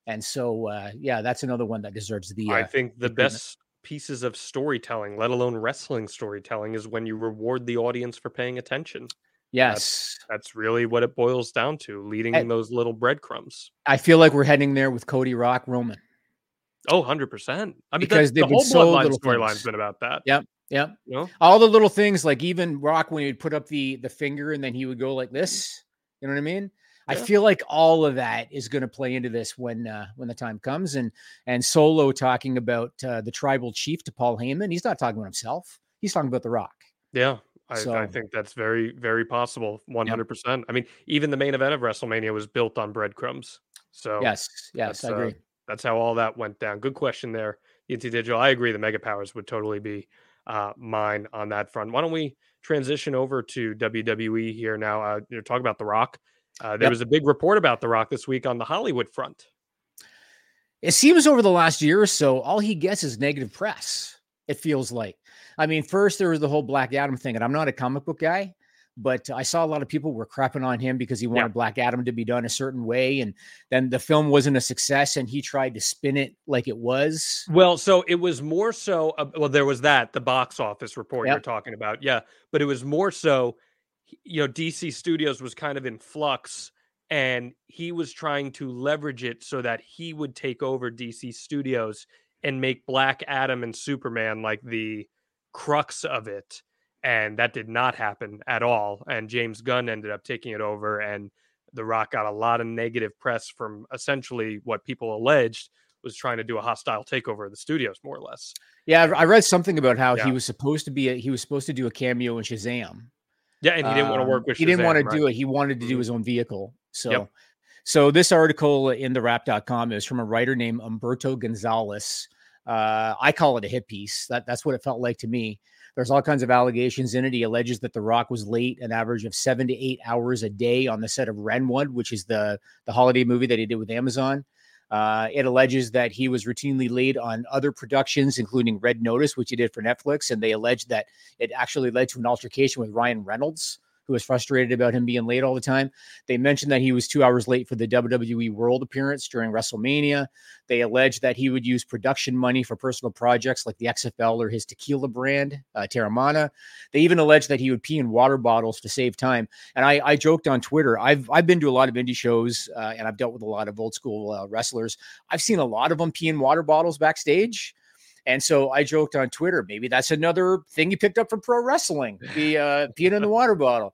And so, uh, yeah, that's another one that deserves the. Uh, I think the treatment. best pieces of storytelling, let alone wrestling storytelling, is when you reward the audience for paying attention. Yes, that's, that's really what it boils down to, leading and those little breadcrumbs. I feel like we're heading there with Cody Rock, Roman. Oh, one hundred percent. I mean, because the, the whole so Bloodline storyline's things. been about that. Yep. Yep. You know? All the little things, like even Rock, when he'd put up the the finger and then he would go like this, you know what I mean? Yeah. I feel like all of that is going to play into this when uh, when the time comes. And and Solo talking about uh, the tribal chief to Paul Heyman, he's not talking about himself. He's talking about The Rock. Yeah, I, so, I think that's very, very possible. one hundred percent. Yep. I mean, even the main event of WrestleMania was built on breadcrumbs. So yes, yes, I agree. Uh, that's how all that went down. Good question there, E T Digital. I agree. The Mega Powers would totally be uh, mine on that front. Why don't we transition over to W W E here now? Uh, you know, talk about The Rock. Uh, there yep. was a big report about The Rock this week on the Hollywood front. It seems over the last year or so, all he gets is negative press. It feels like. I mean, first there was the whole Black Adam thing, and I'm not a comic book guy, but I saw a lot of people were crapping on him because he wanted yeah. Black Adam to be done a certain way. And then the film wasn't a success and he tried to spin it like it was. Well, so it was more so, uh, well, there was that, the box office report yep. you're talking about. Yeah. But it was more so, you know, D C Studios was kind of in flux and he was trying to leverage it so that he would take over D C Studios and make Black Adam and Superman like the crux of it. And that did not happen at all. And James Gunn ended up taking it over. And The Rock got a lot of negative press from essentially what people alleged was trying to do a hostile takeover of the studios, more or less. Yeah, I read something about how yeah. he was supposed to be, a, he was supposed to do a cameo in Shazam. Yeah, and he didn't um, want to work with Shazam. He didn't want to right? do it. He wanted to do his own vehicle. So, yep. so this article in the wrap dot com is from a writer named Umberto Gonzalez. Uh, I call it a hit piece. That, that's what it felt like to me. There's all kinds of allegations in it. He alleges that The Rock was late an average of seven to eight hours a day on the set of Renwood, which is the, the holiday movie that he did with Amazon. Uh, it alleges that he was routinely late on other productions, including Red Notice, which he did for Netflix. And they allege that it actually led to an altercation with Ryan Reynolds, who was frustrated about him being late all the time. They mentioned that he was two hours late for the W W E World appearance during WrestleMania. They alleged that he would use production money for personal projects like the X F L or his tequila brand, uh, Terramana. They even alleged that he would pee in water bottles to save time. And I, I joked on Twitter, I've I've been to a lot of indie shows uh, and I've dealt with a lot of old school uh, wrestlers. I've seen a lot of them pee in water bottles backstage. And so I joked on Twitter, maybe that's another thing you picked up from pro wrestling, the uh, peeing in the water bottle.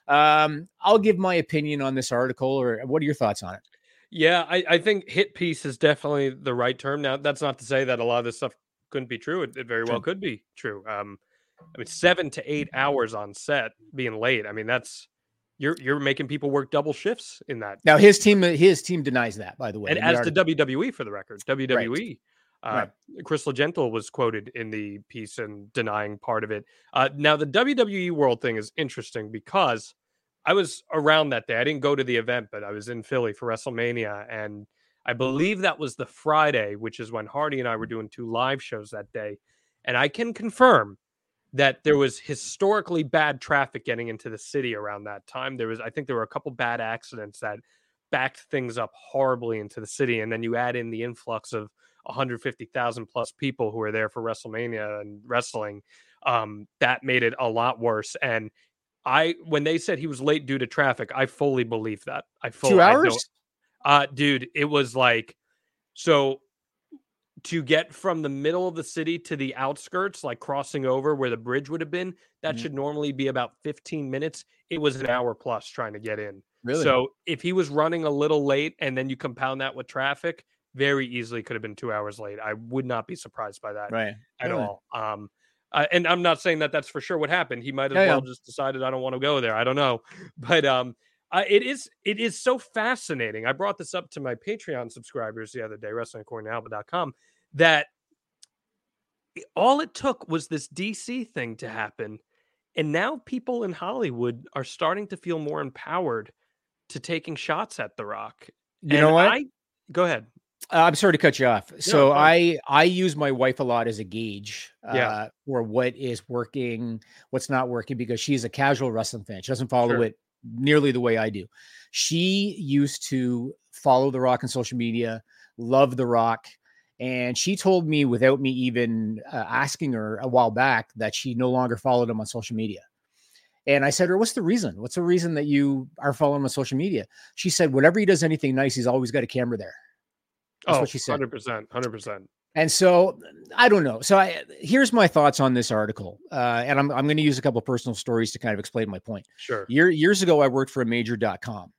Um, I'll give my opinion on this article, or what are your thoughts on it? Yeah, I, I think hit piece is definitely the right term. Now, that's not to say that a lot of this stuff couldn't be true. It, it very well could be true. Um, I mean, seven to eight hours on set being late. I mean, that's you're you're making people work double shifts in that. Now, his team his team denies that, by the way. And as the W W E, for the record, W W E. Right. Uh, right. Chris Legento was quoted in the piece and denying part of it. Uh, now, the W W E World thing is interesting because I was around that day. I didn't go to the event, but I was in Philly for WrestleMania. And I believe that was the Friday, which is when Hardy and I were doing two live shows that day. And I can confirm that there was historically bad traffic getting into the city around that time. There was, I think there were a couple bad accidents that backed things up horribly into the city. And then you add in the influx of one hundred fifty thousand plus people who were there for WrestleMania and wrestling. Um, that made it a lot worse. And I, when they said he was late due to traffic, I fully believe that. I fully, two hours, uh, dude. It was like, so to get from the middle of the city to the outskirts, like crossing over where the bridge would have been, that mm-hmm. should normally be about fifteen minutes. It was an hour plus trying to get in. Really? So if he was running a little late and then you compound that with traffic, very easily could have been two hours late. I would not be surprised by that right. at really? all. Um, uh, and I'm not saying that that's for sure what happened. He might as yeah, well yeah. just decided I don't want to go there. I don't know, but um, uh, it is it is so fascinating. I brought this up to my Patreon subscribers the other day, wrestling according to alba dot com, that all it took was this D C thing to happen, and now people in Hollywood are starting to feel more empowered to taking shots at The Rock. You and know what? I, go ahead. Uh, I'm sorry to cut you off. So no, I I use my wife a lot as a gauge uh, yeah. for what is working, what's not working, because she's a casual wrestling fan. She doesn't follow Sure. it nearly the way I do. She used to follow The Rock on social media, love The Rock. And she told me without me even uh, asking her a while back that she no longer followed him on social media. And I said to her, what's the reason? What's the reason that you are following him on social media? She said, whenever he does anything nice, he's always got a camera there. That's oh, what she said. one hundred percent, one hundred percent. And so I don't know. So I, here's my thoughts on this article. Uh, and I'm, I'm going to use a couple of personal stories to kind of explain my point. Sure. Year, years ago, I worked for a major dot com.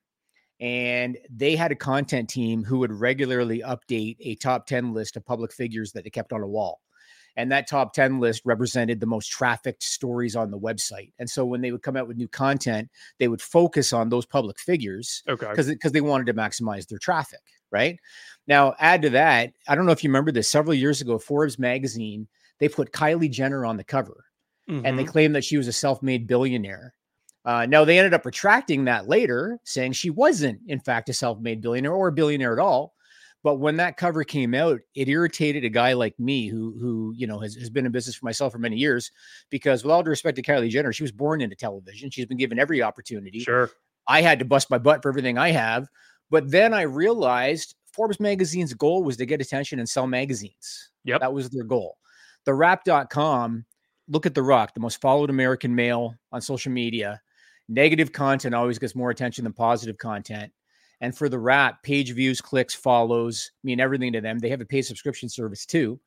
And they had a content team who would regularly update a top ten list of public figures that they kept on a wall. And that top ten list represented the most trafficked stories on the website. And so when they would come out with new content, they would focus on those public figures okay. because because they wanted to maximize their traffic, right? Now, add to that, I don't know if you remember this, several years ago, Forbes magazine, they put Kylie Jenner on the cover. Mm-hmm. And they claimed that she was a self-made billionaire. Uh, now, they ended up retracting that later, saying she wasn't, in fact, a self-made billionaire or a billionaire at all. But when that cover came out, it irritated a guy like me who, who you know, has, has been in business for myself for many years, because with all due respect to Kylie Jenner, she was born into television. She's been given every opportunity. Sure. I had to bust my butt for everything I have. But then I realized Forbes magazine's goal was to get attention and sell magazines. Yep. That was their goal. The Wrap dot com, look at The Rock, the most followed American male on social media. Negative content always gets more attention than positive content. And for The Wrap, page views, clicks, follows mean everything to them. They have a paid subscription service too.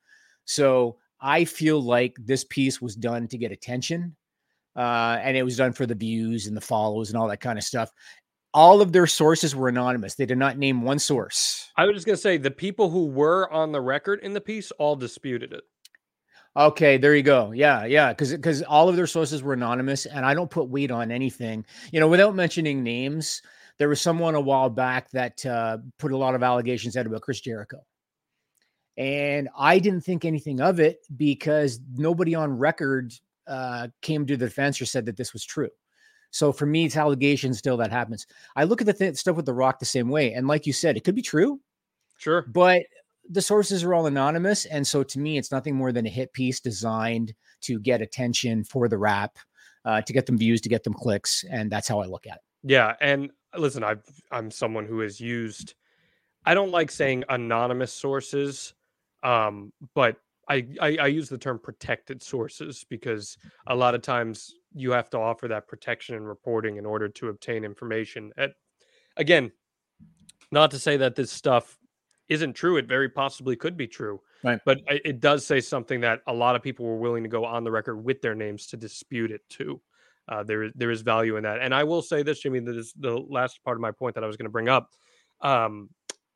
So I feel like this piece was done to get attention. Uh, and it was done for the views and the follows and all that kind of stuff. All of their sources were anonymous. They did not name one source. I was just going to say the people who were on the record in the piece all disputed it. Okay, there you go. Yeah, yeah, because because all of their sources were anonymous, and I don't put weight on anything. You know, without mentioning names, there was someone a while back that uh, put a lot of allegations out about Chris Jericho. And I didn't think anything of it because nobody on record uh, came to the defense or said that this was true. So for me, it's allegations still that happens. I look at the th- stuff with The Rock the same way. And like you said, it could be true. Sure. But the sources are all anonymous. And so to me, it's nothing more than a hit piece designed to get attention for the Wrap, uh, to get them views, to get them clicks. And that's how I look at it. Yeah. And listen, I've, I'm someone who has used, I don't like saying anonymous sources, um, but I, I, I use the term protected sources because a lot of times you have to offer that protection and reporting in order to obtain information. At, again, not to say that this stuff isn't true. It very possibly could be true. Right. But it, it does say something that a lot of people were willing to go on the record with their names to dispute it too. Uh, there, there is value in that. And I will say this, Jimmy, that is the last part of my point that I was going to bring up. Um,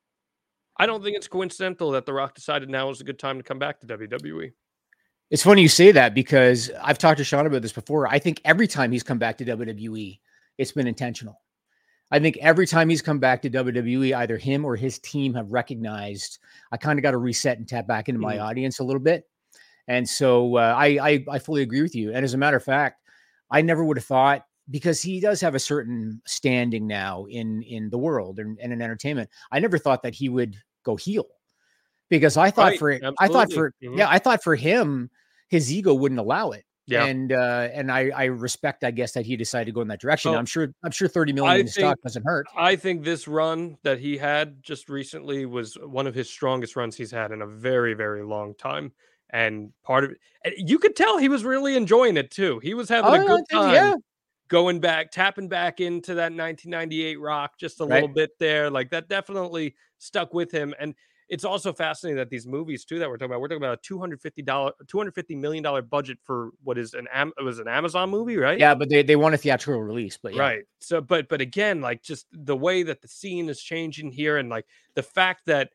I don't think it's coincidental that The Rock decided now is a good time to come back to W W E. It's funny you say that because I've talked to Sean about this before. I think every time he's come back to W W E, it's been intentional. I think every time he's come back to W W E, either him or his team have recognized, I kind of got to reset and tap back into my mm-hmm. audience a little bit. And so uh, I, I I fully agree with you. And as a matter of fact, I never would have thought, because he does have a certain standing now in, in the world and, and in entertainment. I never thought that he would go heel, because I thought right, for absolutely. I thought for mm-hmm. yeah I thought for him, his ego wouldn't allow it. Yeah, and uh, and I I respect, I guess, that he decided to go in that direction. Oh, I'm sure I'm sure thirty million in stock doesn't hurt. I think this run that he had just recently was one of his strongest runs he's had in a very very long time. And part of it, you could tell he was really enjoying it too. He was having oh, a good time. Yeah. Going back, tapping back into that nineteen ninety-eight Rock just a right. little bit there. Like that definitely stuck with him. And it's also fascinating that these movies too that we're talking about, we're talking about a two hundred fifty million dollars budget for what is an, it was an Amazon movie, right? Yeah, but they, they want a theatrical release, but yeah. Right. So, but, but again, like just the way that the scene is changing here, and like the fact that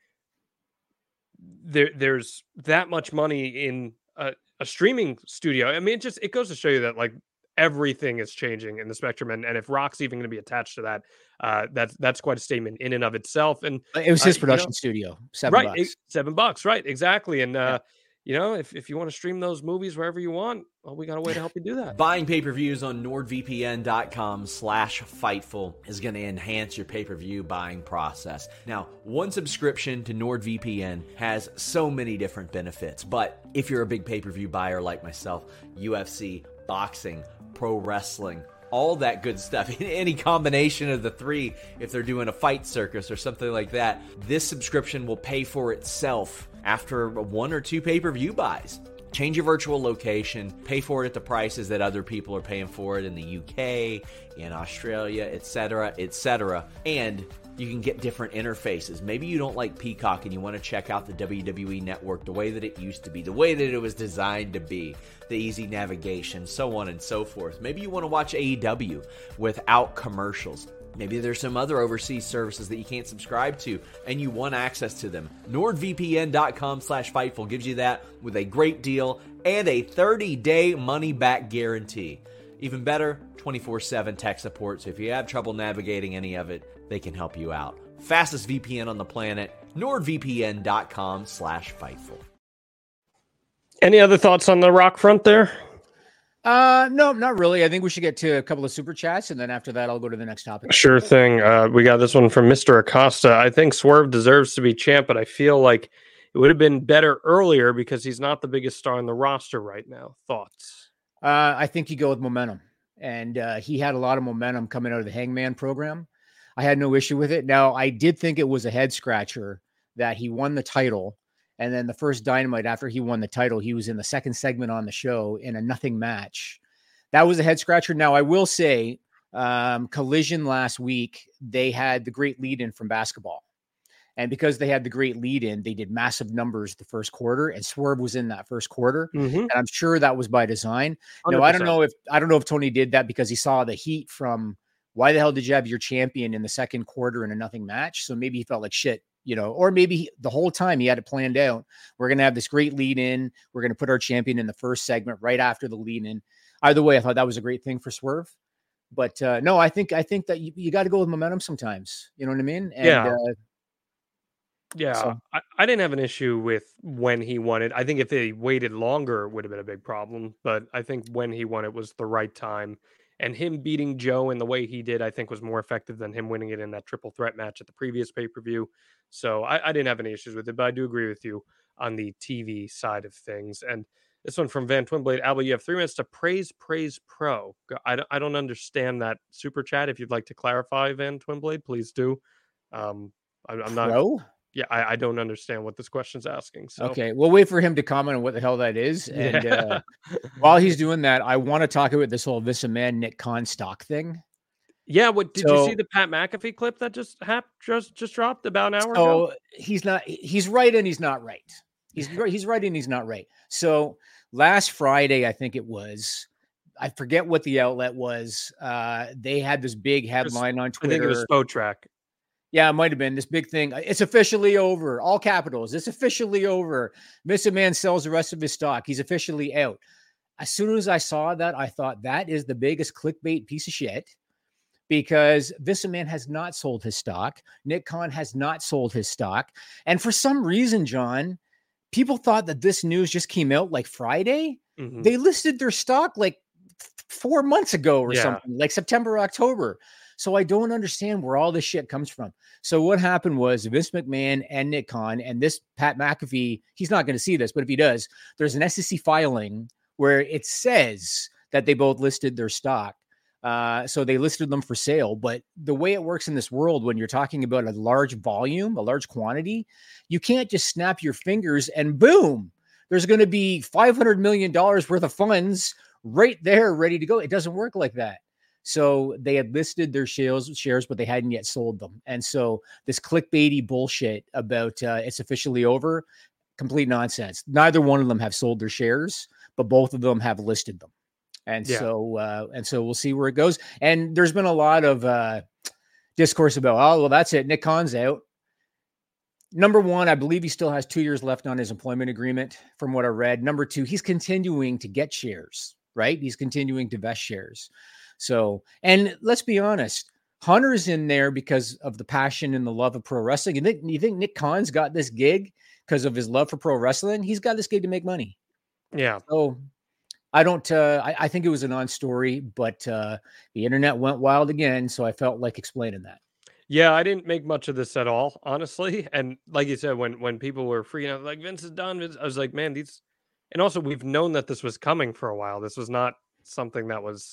there, there's that much money in a, a streaming studio. I mean, it just, it goes to show you that like, everything is changing in the spectrum, and, and if Rock's even going to be attached to that, uh, that's that's quite a statement in and of itself. And it was his uh, production you know, studio, seven right? bucks. It, seven bucks, right? Exactly. And uh, yeah. you know, if if you want to stream those movies wherever you want, well, we got a way to help you do that. Buying pay per views on NordVPN dot com slash Fightful is going to enhance your pay per view buying process. Now, one subscription to NordVPN has so many different benefits, but if you're a big pay per view buyer like myself, U F C, boxing, pro wrestling, all that good stuff. Any combination of the three, if they're doing a fight circus or something like that, this subscription will pay for itself after one or two pay-per-view buys. Change your virtual location, pay for it at the prices that other people are paying for it in the U K, in Australia, et cetera, et cetera. And you can get different interfaces. Maybe you don't like Peacock and you want to check out the W W E Network the way that it used to be, the way that it was designed to be, the easy navigation, so on and so forth. Maybe you want to watch A E W without commercials. Maybe there's some other overseas services that you can't subscribe to and you want access to them. NordVPN.com slash Fightful gives you that with a great deal and a thirty-day money-back guarantee. Even better, twenty-four seven tech support, so if you have trouble navigating any of it, they can help you out. Fastest V P N on the planet, NordVPN.com slash Fightful. Any other thoughts on the Rock front there? Uh, no, not really. I think we should get to a couple of super chats, and then after that, I'll go to the next topic. Sure thing. Uh, we got this one from Mister Acosta. I think Swerve deserves to be champ, but I feel like it would have been better earlier because he's not the biggest star on the roster right now. Thoughts? Uh, I think you go with momentum, and uh, he had a lot of momentum coming out of the Hangman program. I had no issue with it. Now, I did think it was a head scratcher that he won the title. And then the first Dynamite after he won the title, he was in the second segment on the show in a nothing match. That was a head scratcher. Now, I will say, um, Collision last week, they had the great lead in from basketball. And because they had the great lead in, they did massive numbers the first quarter, and Swerve was in that first quarter. Mm-hmm. And I'm sure that was by design. No, I don't know if I don't know if Tony did that because he saw the heat from why the hell did you have your champion in the second quarter in a nothing match? So maybe he felt like shit. You know, or maybe he, the whole time he had it planned out. We're going to have this great lead in. We're going to put our champion in the first segment right after the lead in. Either way, I thought that was a great thing for Swerve. But uh, no, I think I think that you, you got to go with momentum sometimes. You know what I mean? And, yeah. Uh, yeah. so. I, I didn't have an issue with when he won it. I think if they waited longer, it would have been a big problem. But I think when he won it was the right time. And him beating Joe in the way he did, I think, was more effective than him winning it in that triple threat match at the previous pay-per-view. So I, I didn't have any issues with it, but I do agree with you on the T V side of things. And this one from Van Twinblade. Albert, you have three minutes to praise, praise pro. I don't, I don't understand that super chat. If you'd like to clarify, Van Twinblade, please do. Um, I, I'm not... Pro? Yeah, I, I don't understand what this question's asking. So. Okay, we'll wait for him to comment on what the hell that is. And yeah. uh, while he's doing that, I want to talk about this whole This a Man Nick Khan stock thing. Yeah, what did so, you see the Pat McAfee clip that just happened, just just dropped about an hour so ago? He's not. He's right and he's not right. He's right. He's right and he's not right. So last Friday, I think it was. I forget what the outlet was. Uh, they had this big headline on Twitter. I think it was Spotrac. Yeah, it might have been this big thing. It's officially over. All capitals. It's officially over. Mister Man sells the rest of his stock. He's officially out. As soon as I saw that, I thought that is the biggest clickbait piece of shit because this man has not sold his stock. Nick Khan has not sold his stock. And for some reason, John, people thought that this news just came out like Friday. Mm-hmm. They listed their stock like four months ago or yeah. something, like September, October. So I don't understand where all this shit comes from. So what happened was Vince McMahon and Nick Khan and this Pat McAfee, he's not going to see this, but if he does, there's an S E C filing where it says that they both listed their stock. Uh, so they listed them for sale. But the way it works in this world, when you're talking about a large volume, a large quantity, you can't just snap your fingers and boom, there's going to be five hundred million dollars worth of funds right there ready to go. It doesn't work like that. So they had listed their shares, shares, but they hadn't yet sold them. And so this clickbaity bullshit about uh, it's officially over, complete nonsense. Neither one of them have sold their shares, but both of them have listed them. And yeah. so uh, and so we'll see where it goes. And there's been a lot of uh, discourse about, oh, well, that's it. Nick Khan's out. Number one, I believe he still has two years left on his employment agreement from what I read. Number two, he's continuing to get shares, right? He's continuing to vest shares. So, and let's be honest, Hunter's in there because of the passion and the love of pro wrestling. You think, you think Nick Khan's got this gig because of his love for pro wrestling? He's got this gig to make money. Yeah. So I don't, uh, I, I think it was a non-story, but uh, the internet went wild again. So I felt like explaining that. Yeah, I didn't make much of this at all, honestly. And like you said, when, when people were freaking out, like Vince is done, Vince, I was like, man, these, and also we've known that this was coming for a while. This was not something that was,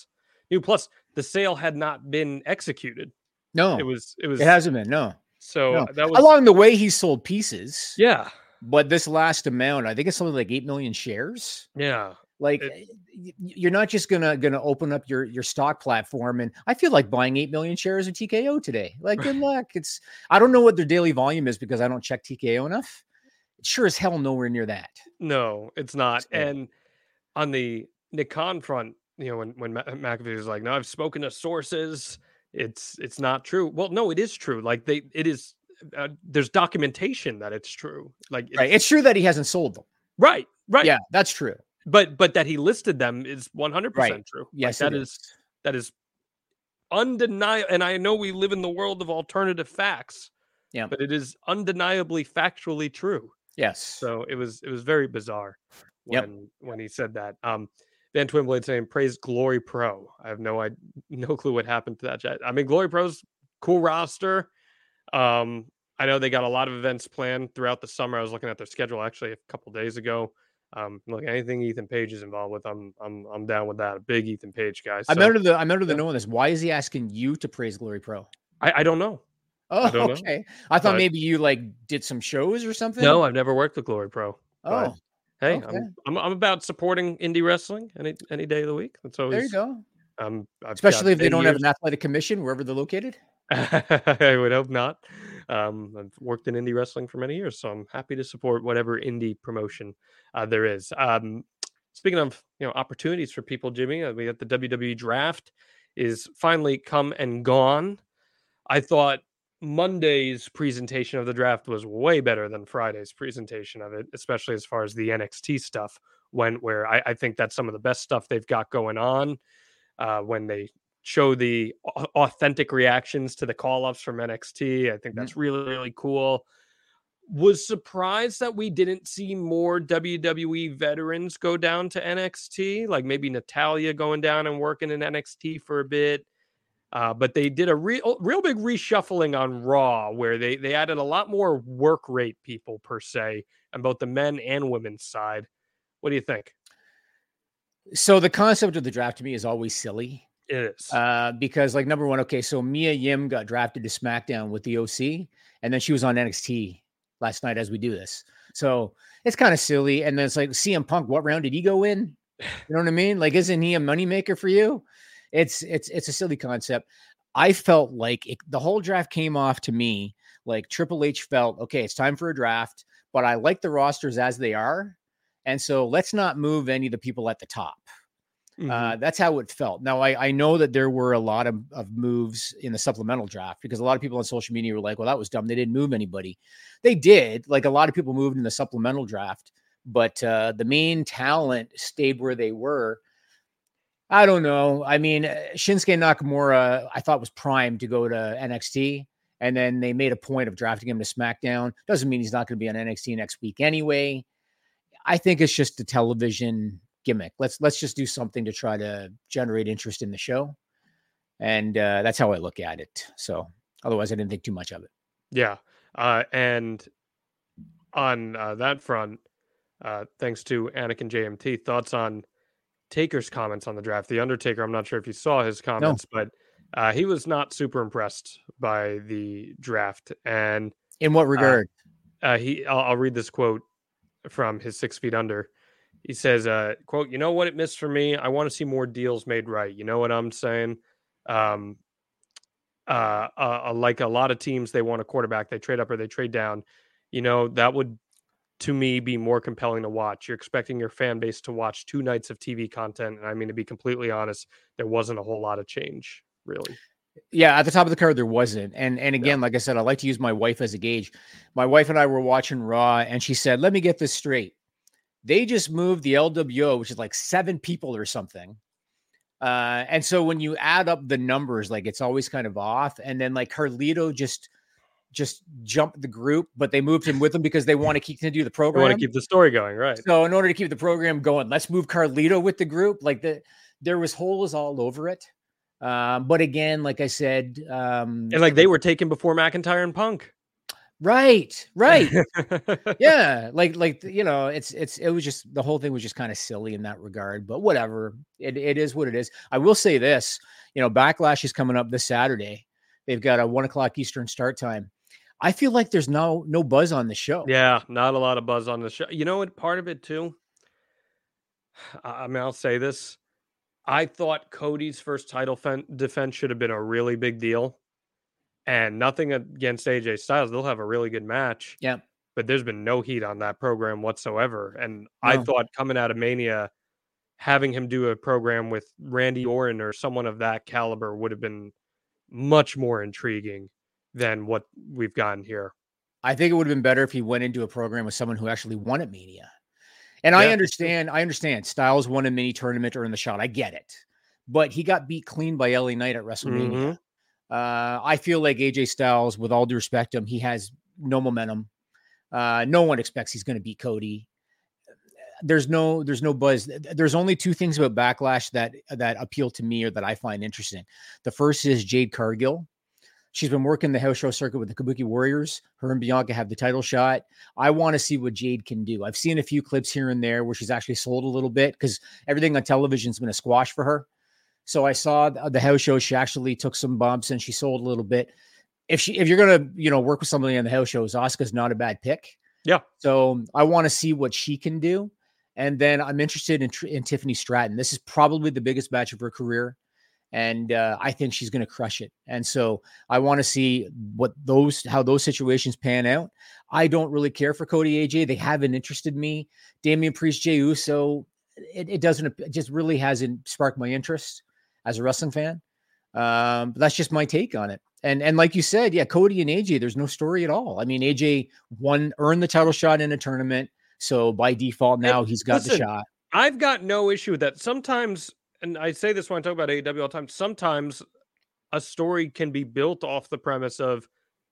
new. Plus, the sale had not been executed. No, it was. It was. It hasn't been. No. So no. that was along the way. He sold pieces. Yeah. But this last amount, I think it's something like eight million shares. Yeah. Like it, you're not just gonna gonna open up your your stock platform, and I feel like buying eight million shares of T K O today. Like, good luck. It's I don't know what their daily volume is because I don't check T K O enough. It's sure as hell nowhere near that. No, it's not. So, and on the Nick Khan front, you know, when when McAfee was like, "No, I've spoken to sources. It's it's not true." Well, no, it is true. Like they, it is. Uh, there's documentation that it's true. Like, it's, right, it's true that he hasn't sold them. Right, right. Yeah, that's true. But but that he listed them is one hundred percent right. true. Yes, like, that is. is that is undeniable. And I know we live in the world of alternative facts. Yeah, but it is undeniably factually true. Yes. So it was it was very bizarre when yep. when he said that. Um, Van Twinblade saying praise Glory Pro. I have no I no clue what happened to that chat. I mean, Glory Pro's cool roster. Um, I know they got a lot of events planned throughout the summer. I was looking at their schedule actually a couple days ago. Um, look, anything Ethan Page is involved with, I'm I'm I'm down with that. A big Ethan Page guy. So, I'm under the I'm under the knowing this. Why is he asking you to praise Glory Pro? I, I don't know. Oh, I don't okay. know. I thought but, maybe you like did some shows or something. No, I've never worked with Glory Pro. Oh, hey, okay. I'm, I'm I'm about supporting indie wrestling any any day of the week. That's always there. You go. Um, I've especially if they don't years. have an athletic commission wherever they're located. I would hope not. Um, I've worked in indie wrestling for many years, so I'm happy to support whatever indie promotion uh, there is. Um, speaking of you know opportunities for people, Jimmy, uh, we got the W W E draft is finally come and gone. I thought Monday's presentation of the draft was way better than Friday's presentation of it, especially as far as the N X T stuff went, where I, I think that's some of the best stuff they've got going on. Uh, when they show the authentic reactions to the call-ups from N X T, I think that's mm-hmm. really, really cool. Was surprised that we didn't see more W W E veterans go down to N X T, like maybe Natalya going down and working in N X T for a bit. Uh, but they did a real, real big reshuffling on Raw, where they they added a lot more work rate people per se on both the men and women's side. What do you think? So the concept of the draft to me is always silly. It is. Uh, because like number one, okay, so Mia Yim got drafted to SmackDown with the O C, and then she was on N X T last night as we do this. So it's kind of silly. And then it's like C M Punk, what round did he go in? You know what I mean? Like, isn't he a moneymaker for you? It's it's it's a silly concept. I felt like it, the whole draft came off to me like Triple H felt, okay, it's time for a draft, but I like the rosters as they are. And so let's not move any of the people at the top. Mm-hmm. Uh, that's how it felt. Now, I, I know that there were a lot of, of moves in the supplemental draft because a lot of people on social media were like, well, that was dumb. They didn't move anybody. They did. Like a lot of people moved in the supplemental draft, but uh, the main talent stayed where they were. I don't know. I mean, Shinsuke Nakamura, I thought was primed to go to N X T, and then they made a point of drafting him to SmackDown. Doesn't mean he's not going to be on N X T next week anyway. I think it's just a television gimmick. Let's let's just do something to try to generate interest in the show, and uh, that's how I look at it. So, otherwise, I didn't think too much of it. Yeah, uh, and on uh, that front, uh, thanks to Anakin J M T, thoughts on Taker's comments on the draft. The Undertaker, I'm not sure if you saw his comments, no. but uh, he was not super impressed by the draft. And in what regard? Uh, uh, he, I'll, I'll read this quote from his Six Feet Under. He says, uh, quote, "You know what it missed for me? I want to see more deals made right. You know what I'm saying? Um, uh, uh, like a lot of teams, they want a quarterback, they trade up or they trade down. You know, that would, to me, be more compelling to watch. You're expecting your fan base to watch two nights of T V content. And I mean, to be completely honest, there wasn't a whole lot of change, really." Yeah, at the top of the card, there wasn't. And and again, yeah. like I said, I like to use my wife as a gauge. My wife and I were watching Raw, and she said, let me get this straight. They just moved the L W O, which is like seven people or something. Uh, and so when you add up the numbers, like it's always kind of off. And then like Carlito just just jumped the group, but they moved him with them because they want to keep to do the program. They want to keep the story going, right? So in order to keep the program going, let's move Carlito with the group. Like the there was holes all over it. Um, but again, like I said, um, and like they were taken before McIntyre and Punk. Right, right. Yeah, like like you know, it's it's it was just the whole thing was just kind of silly in that regard, but whatever. It it is what it is. I will say this, you know, Backlash is coming up this Saturday. They've got a one o'clock Eastern start time. I feel like there's no no buzz on the show. Yeah, not a lot of buzz on the show. You know what? Part of it too. I I mean, I'll say this. I thought Cody's first title fen- defense should have been a really big deal. And nothing against A J Styles. They'll have a really good match. Yeah. But there's been no heat on that program whatsoever. And no. I thought coming out of Mania, having him do a program with Randy Orton or someone of that caliber would have been much more intriguing than what we've gotten here. I think it would have been better if he went into a program with someone who actually won at Mania. And yeah. I understand, I understand Styles won a mini tournament or in the shot. I get it. But he got beat clean by L A Knight at WrestleMania. Mm-hmm. Uh, I feel like A J Styles, with all due respect to him, he has no momentum. Uh, no one expects he's going to beat Cody. There's no, there's no buzz. There's only two things about Backlash that, that appeal to me or that I find interesting. The first is Jade Cargill. She's been working the house show circuit with the Kabuki Warriors. Her and Bianca have the title shot. I want to see what Jade can do. I've seen a few clips here and there where she's actually sold a little bit because everything on television has been a squash for her. So I saw the house show. She actually took some bumps and she sold a little bit. If she, if you're going to, you know, work with somebody on the house shows, Asuka's not a bad pick. Yeah. So I want to see what she can do. And then I'm interested in, in Tiffany Stratton. This is probably the biggest match of her career. And uh, I think she's going to crush it. And so I want to see what those, how those situations pan out. I don't really care for Cody A J. They haven't interested me. Damian Priest, Jey Uso. It, it doesn't, it just really hasn't sparked my interest as a wrestling fan. Um, but that's just my take on it. And, and like you said, yeah, Cody and A J, there's no story at all. I mean, A J won, earned the title shot in a tournament. So by default, now and he's got listen, the shot. I've got no issue with that. Sometimes, and I say this when I talk about A E W all the time, sometimes a story can be built off the premise of,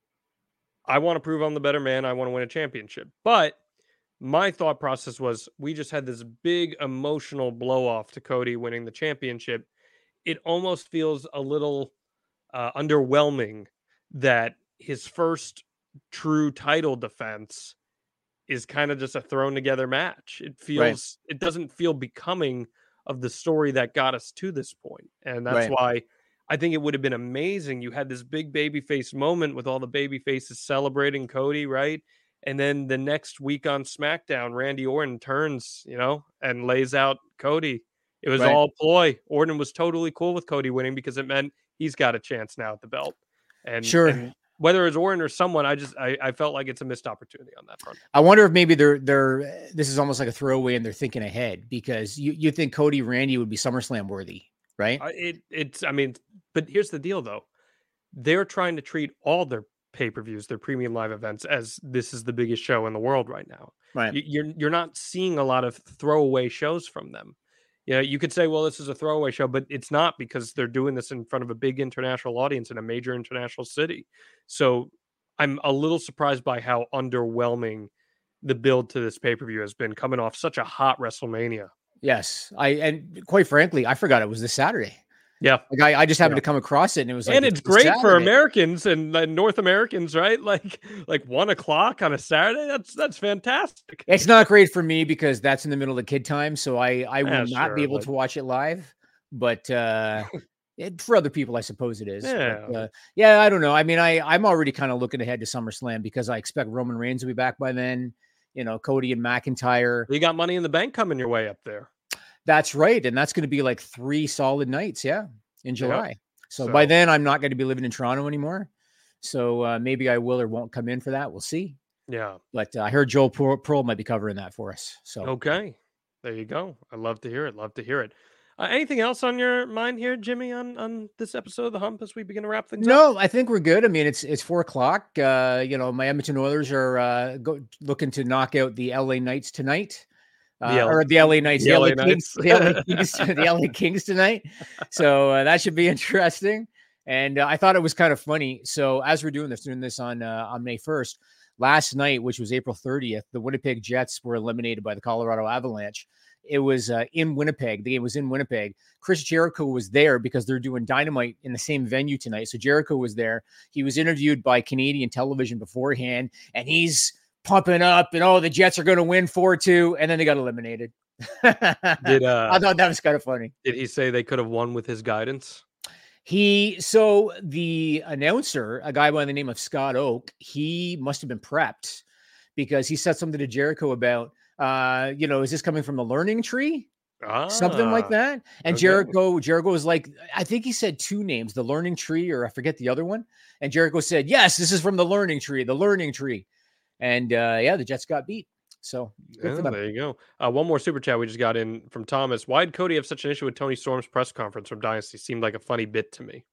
I want to prove I'm the better man. I want to win a championship. But my thought process was, we just had this big emotional blow off to Cody winning the championship. It almost feels a little uh, underwhelming that his first true title defense is kind of just a thrown together match. It feels, right. It doesn't feel becoming of the story that got us to this point. And that's right. why I think it would have been amazing. You had this big babyface moment with all the baby faces celebrating Cody, right? And then the next week on SmackDown, Randy Orton turns, you know, and lays out Cody. It was right. all ploy. Orton was totally cool with Cody winning because it meant he's got a chance now at the belt. And sure. And whether it's Orton or someone, I just I, I felt like it's a missed opportunity on that front. I wonder if maybe they're they're this is almost like a throwaway and they're thinking ahead because you, you think Cody Randy would be SummerSlam worthy, right? Uh, it it's I mean, but here's the deal though. They're trying to treat all their pay-per-views, their premium live events, as this is the biggest show in the world right now. Right. You, you're you're not seeing a lot of throwaway shows from them. You know, you could say, well, this is a throwaway show, but it's not because they're doing this in front of a big international audience in a major international city. So I'm a little surprised by how underwhelming the build to this pay-per-view has been coming off such a hot WrestleMania. Yes. I, and quite frankly, I forgot it was this Saturday. Yeah. Like I, I just happened yeah. to come across it and it was like, and it's, it's great for Americans and uh, North Americans, right? Like, like one o'clock on a Saturday. That's, that's fantastic. It's not great for me because that's in the middle of kid time. So I, I will yeah, not sure, be able but... to watch it live, but, uh, it, for other people, I suppose it is. Yeah. But, uh, yeah. I don't know. I mean, I, I'm already kind of looking ahead to SummerSlam because I expect Roman Reigns to be back by then, you know, Cody and McIntyre. You got Money in the Bank coming your way up there. That's right. And that's going to be like three solid nights. Yeah. In July. Yep. So, so by then I'm not going to be living in Toronto anymore. So uh, maybe I will or won't come in for that. We'll see. Yeah. But uh, I heard Joel Pearl might be covering that for us. So, okay, there you go. I love to hear it. Love to hear it. Uh, anything else on your mind here, Jimmy, on, on this episode of The Hump as we begin to wrap things no, up? No, I think we're good. I mean, it's, it's four o'clock. Uh, you know, my Edmonton Oilers are uh, go, looking to knock out the L A Knights tonight. Uh, the or the L A Knights, the, the L A L A Knights. Kings, the L A Kings, the L A Kings tonight. So uh, that should be interesting. And uh, I thought it was kind of funny. So as we're doing this, doing this on uh, on May first, last night, which was April thirtieth, the Winnipeg Jets were eliminated by the Colorado Avalanche. It was uh, in Winnipeg. The game was in Winnipeg. Chris Jericho was there because they're doing Dynamite in the same venue tonight. So Jericho was there. He was interviewed by Canadian television beforehand, and he's pumping up, and oh, the Jets are going to win four two, and then they got eliminated. Did uh, I thought that was kind of funny. Did he say they could have won with his guidance? He so the announcer, a guy by the name of Scott Oak, he must have been prepped because he said something to Jericho about, uh, you know, is this coming from the learning tree? Ah, Something like that. And okay. Jericho, Jericho was like, I think he said two names, the learning tree, or I forget the other one. And Jericho said, yes, this is from the learning tree, the learning tree. And uh, yeah, the Jets got beat. So yeah, there you go. Uh, one more super chat we just got in from Thomas. Why did Cody have such an issue with Tony Storm's press conference from Dynasty? Seemed like a funny bit to me.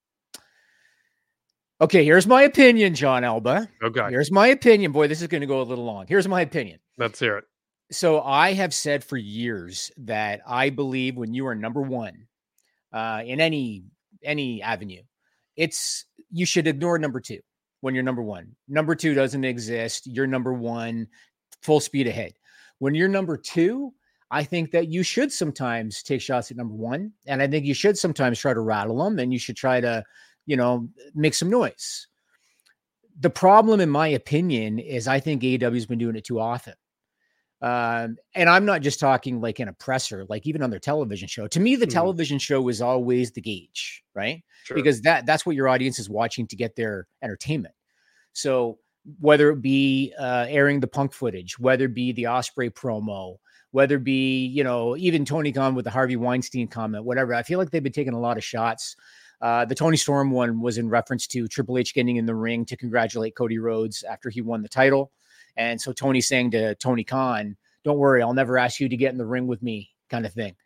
Okay, here's my opinion, John Alba. Okay. Here's my opinion. Boy, this is going to go a little long. Here's my opinion. Let's hear it. So I have said for years that I believe when you are number one uh, in any any avenue, it's you should ignore number two when you're number one. Number two doesn't exist. You're number one, full speed ahead. When you're number two, I think that you should sometimes take shots at number one. And I think you should sometimes try to rattle them, and you should try to, you know, make some noise. The problem, in my opinion, is I think A E W has been doing it too often. Um, and I'm not just talking like in a presser, like even on their television show. To me, the mm. television show is always the gauge, right? Sure. Because that that's what your audience is watching to get their entertainment. So whether it be uh, airing the Punk footage, whether it be the Ospreay promo, whether it be, you know, even Tony Khan with the Harvey Weinstein comment, whatever, I feel like they've been taking a lot of shots. Uh, the Tony Storm one was in reference to Triple H getting in the ring to congratulate Cody Rhodes after he won the title. And so Tony saying to Tony Khan, don't worry, I'll never ask you to get in the ring with me, kind of thing.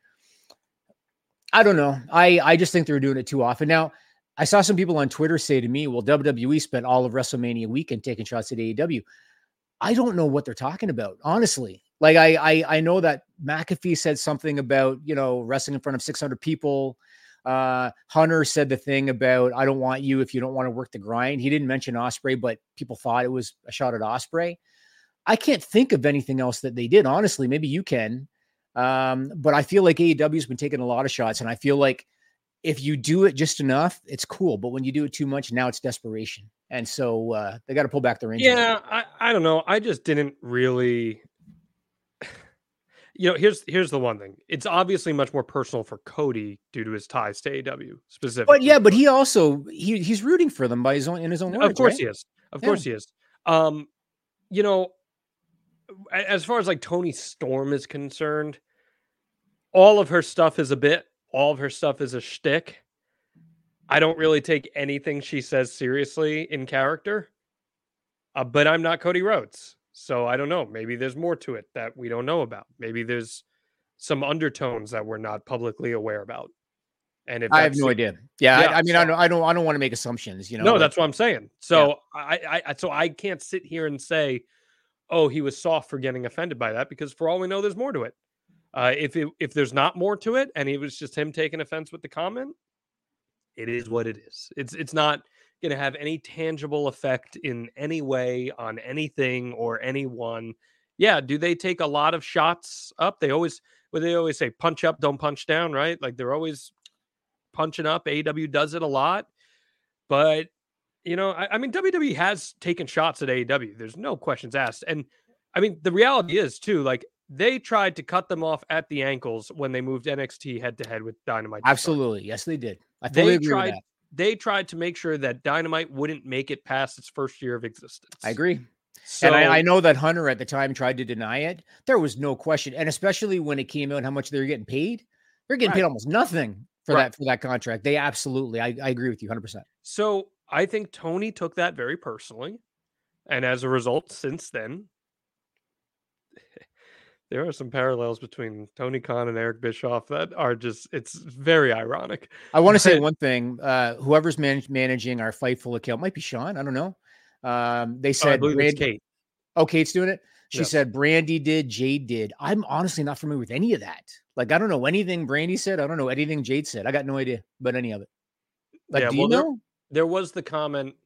I don't know. I, I just think they're doing it too often. Now, I saw some people on Twitter say to me, well, W W E spent all of WrestleMania weekend taking shots at A E W. I don't know what they're talking about, honestly. Like, I, I, I know that McAfee said something about, you know, wrestling in front of six hundred people. Uh, Hunter said the thing about, I don't want you if you don't want to work the grind. He didn't mention Ospreay, but people thought it was a shot at Ospreay. I can't think of anything else that they did. Honestly, maybe you can. Um, but I feel like A E W has been taking a lot of shots, and I feel like if you do it just enough, it's cool. But when you do it too much, now it's desperation. And so uh, they got to pull back the reins. Yeah, I, I don't know. I just didn't really, you know, here's here's the one thing. It's obviously much more personal for Cody due to his ties to A E W specifically. But yeah, but he also, he he's rooting for them by his own, in his own words, Of course right? he is. Of Yeah. course he is. Um, you know, a- as far as like Tony Storm is concerned, all of her stuff is a bit, all of her stuff is a shtick. I don't really take anything she says seriously in character, uh, but I'm not Cody Rhodes. So I don't know. Maybe there's more to it that we don't know about. Maybe there's some undertones that we're not publicly aware about. And if I have that's no the- idea. Yeah, Yeah, I, I mean, so- I don't, I don't, I don't want to make assumptions. You know, No, like- that's what I'm saying. So I, I, I, so I can't sit here and say, "Oh, he was soft for getting offended by that," because for all we know, there's more to it. Uh, if it, if there's not more to it, and it was just him taking offense with the comment, it is what it is. It's it's not going to have any tangible effect in any way on anything or anyone. Yeah, do they take a lot of shots up? They always, what they always say, punch up, don't punch down, right? Like they're always punching up. A E W does it a lot, but you know, I, I mean, W W E has taken shots at A E W. There's no questions asked, and I mean, the reality is too, like they tried to cut them off at the ankles when they moved N X T head to head with Dynamite. to start. Absolutely. Yes, they did. I fully They agree tried. with that. They tried to make sure that Dynamite wouldn't make it past its first year of existence. I agree. So, and I, I know that Hunter at the time tried to deny it. There was no question. And especially when it came out how much they were getting paid. They're getting Right. paid almost nothing for Right. that for that contract. They absolutely, I, I agree with you one hundred percent. So I think Tony took that very personally, and as a result, since then, there are some parallels between Tony Khan and Eric Bischoff that are just—it's very ironic. I want to say But- one thing. Uh, whoever's manage, managing our Fightful account might be Sean. I don't know. Um, they Oh, I said, believe it's Brand- Kate. Oh, Kate's doing it. She Yes. said Brandy did, Jade did. I'm honestly not familiar with any of that. Like, I don't know anything Brandy said. I don't know anything Jade said. I got no idea about any of it. Like, Yeah, do well, you there- know? There was the comment.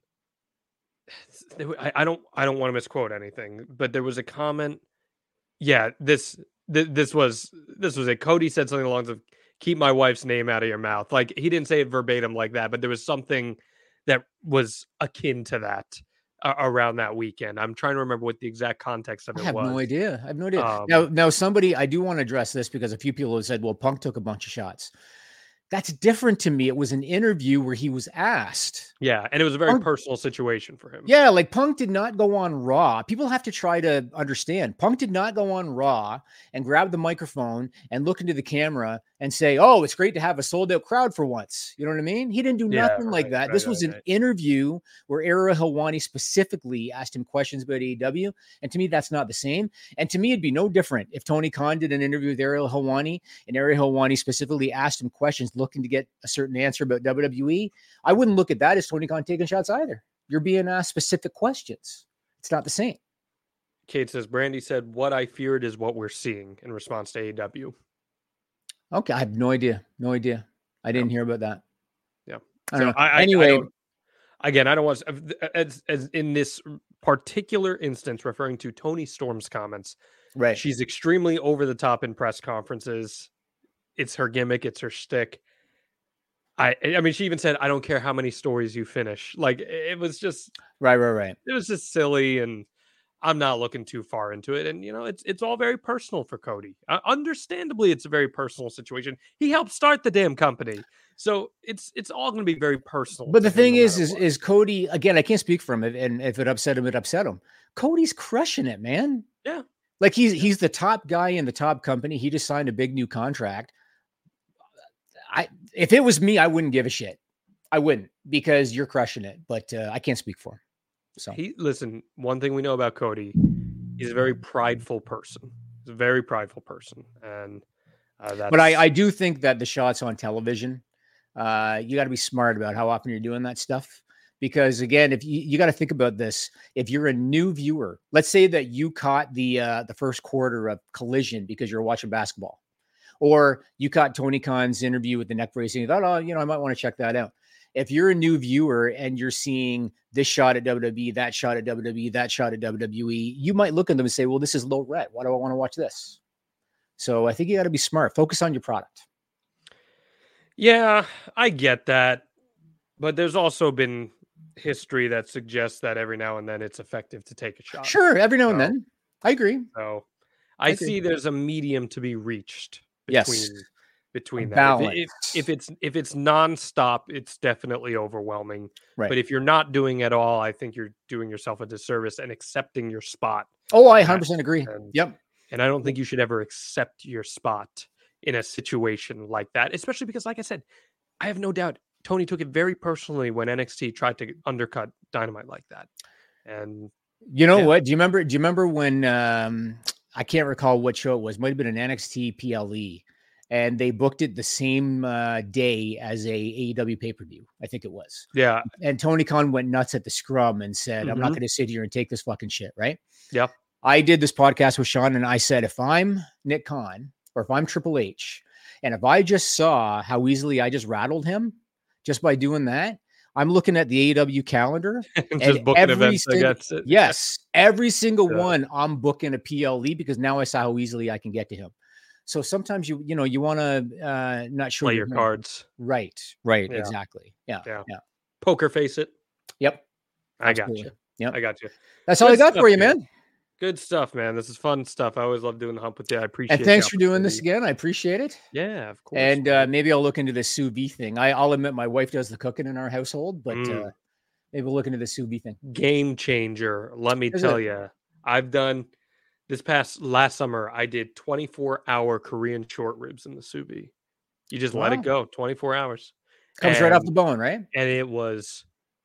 I, I don't. I don't want to misquote anything, but there was a comment. Yeah, this th- this was this was it. Cody said something along the lines of "Keep my wife's name out of your mouth." Like he didn't say it verbatim like that, but there was something that was akin to that uh, around that weekend. I'm trying to remember what the exact context of it I have was. no idea. I have no idea. Um, now, now somebody, I do want to address this because a few people have said, well, Punk took a bunch of shots. That's different to me. It was an interview where he was asked. Yeah, and it was a very Punk, personal situation for him. Yeah, like Punk did not go on Raw. People have to try to understand. Punk did not go on Raw and grab the microphone and look into the camera and say, oh, it's great to have a sold out crowd for once. You know what I mean? He didn't do Yeah, nothing like right, that. right, This right, was an right. interview where Ariel Helwani specifically asked him questions about A E W. And to me, that's not the same. And to me, it'd be no different if Tony Khan did an interview with Ariel Helwani and Ariel Helwani specifically asked him questions looking to get a certain answer about W W E. I wouldn't look at that as Tony Khan taking shots either. You're being asked specific questions. It's not the same. Kate says, Brandy said, what I feared is what we're seeing in response to A E W. Okay. I have no idea. No idea. I didn't hear about that. Yeah. I don't So know. I, I, anyway, I don't, again, I don't want to, as, as in this particular instance, referring to Tony Storm's comments, right. She's extremely over the top in press conferences. It's her gimmick. It's her shtick. I, I mean, she even said, I don't care how many stories you finish. Like, it was just, right, right, right. It was just silly, and I'm not looking too far into it. And, you know, it's it's all very personal for Cody. Uh, understandably, it's a very personal situation. He helped start the damn company. So it's it's all going to be very personal. But the thing no is, is, what. is Cody, again, I can't speak for him. And if it upset him, it upset him. Cody's crushing it, man. Yeah. Like he's he's the top guy in the top company. He just signed a big new contract. I if it was me, I wouldn't give a shit. I wouldn't, because you're crushing it. But uh, I can't speak for him. So he listen. One thing we know about Cody, he's a very prideful person. He's a very prideful person, and uh, that's. But I I do think that the shots on television, uh, you got to be smart about how often you're doing that stuff. Because again, if you, you got to think about this, if you're a new viewer, let's say that you caught the uh, the first quarter of Collision because you're watching basketball, or you caught Tony Khan's interview with the neck brace and you thought, oh, you know, I might want to check that out. If you're a new viewer and you're seeing this shot at W W E, that shot at W W E, that shot at W W E, you might look at them and say, well, this is low rent. Why do I want to watch this? So I think you got to be smart. Focus on your product. Yeah, I get that. But there's also been history that suggests that every now and then it's effective to take a shot. Sure, every now so, and then. I agree. So I, I agree. see there's a medium to be reached between yes. between that. If, if, if it's if it's nonstop, it's definitely overwhelming. Right. But if you're not doing it all, I think you're doing yourself a disservice and accepting your spot. Oh, I one hundred percent agree. And, yep. And I don't think you should ever accept your spot in a situation like that, especially because, like I said, I have no doubt Tony took it very personally when N X T tried to undercut Dynamite like that. And you know yeah. what? Do you remember? Do you remember when um, I can't recall what show it was? Might have been an N X T P L E, and they booked it the same uh, day as a A E W pay per view. I think it was. Yeah. And Tony Khan went nuts at the scrum and said, mm-hmm. "I'm not going to sit here and take this fucking shit." Right? Yep. I did this podcast with Sean, and I said, if I'm Nick Khan or if I'm Triple H, and if I just saw how easily I just rattled him just by doing that, I'm looking at the A E W calendar and just booking every events single, against it. Yes, every single yeah. one I'm booking a P L E because now I saw how easily I can get to him. So sometimes you you know you want to uh, not show play your hand. cards. Right, right, yeah. exactly. Yeah, yeah, yeah. Poker face it. Yep, I Absolutely. got you. Yep, I got you. That's Good all I got for you, man. man. Good stuff, man. This is fun stuff. I always love doing the hump with you. I appreciate it. And thanks for doing this again. I appreciate it. Yeah, of course. And uh, maybe I'll look into the sous vide thing. I, I'll admit my wife does the cooking in our household, but mm. uh, maybe we'll look into the sous vide thing. Game changer. Let me Is tell it? you, I've done this past last summer. I did twenty-four hour Korean short ribs in the sous vide. You just wow. let it go. twenty-four hours. Comes and, right off the bone, right? And it was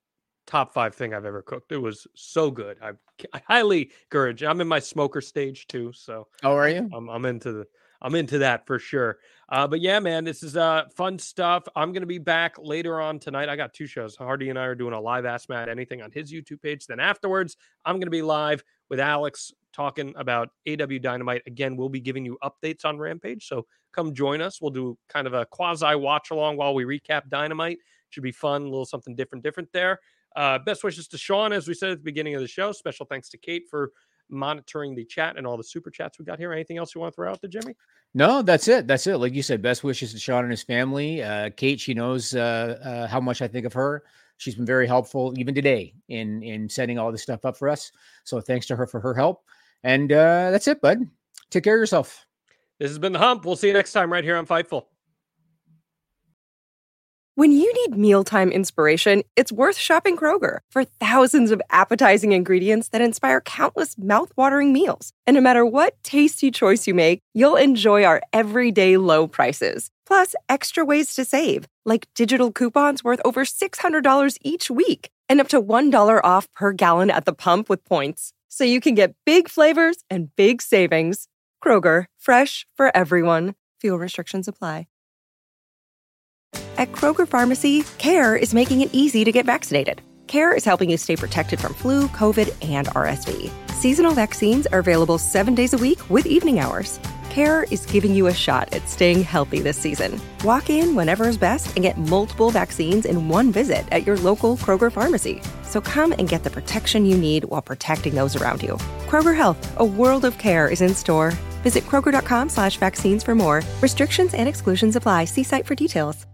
top five thing I've ever cooked. It was so good. I, I highly encourage. I'm in my smoker stage too, so. Oh, are you? I'm, I'm into the. I'm into that for sure. Uh, but yeah, man, this is uh fun stuff. I'm gonna be back later on tonight. I got two shows. Hardy and I are doing a live Ask Matt Anything on his YouTube page. Then afterwards, I'm gonna be live with Alex talking about A E W Dynamite. Again, we'll be giving you updates on Rampage. So come join us. We'll do kind of a quasi watch along while we recap Dynamite. Should be fun. A little something different, different there. Uh, best wishes to Sean, as we said at the beginning of the show. Special thanks to Kate for monitoring the chat and all the super chats we got here. Anything else you want to throw out there, Jimmy? No, that's it. That's it. Like you said, best wishes to Sean and his family. Uh, Kate, she knows uh, uh, how much I think of her. She's been very helpful even today in, in setting all this stuff up for us. So thanks to her for her help. And uh, that's it, bud. Take care of yourself. This has been The Hump. We'll see you next time right here on Fightful. When you need mealtime inspiration, it's worth shopping Kroger for thousands of appetizing ingredients that inspire countless mouthwatering meals. And no matter what tasty choice you make, you'll enjoy our everyday low prices. Plus, extra ways to save, like digital coupons worth over six hundred dollars each week and up to one dollar off per gallon at the pump with points. So you can get big flavors and big savings. Kroger, fresh for everyone. Fuel restrictions apply. At Kroger Pharmacy, CARE is making it easy to get vaccinated. CARE is helping you stay protected from flu, COVID, and R S V. Seasonal vaccines are available seven days a week with evening hours. CARE is giving you a shot at staying healthy this season. Walk in whenever is best and get multiple vaccines in one visit at your local Kroger pharmacy. So come and get the protection you need while protecting those around you. Kroger Health, a world of care is in store. Visit Kroger.com slash vaccines for more. Restrictions and exclusions apply. See site for details.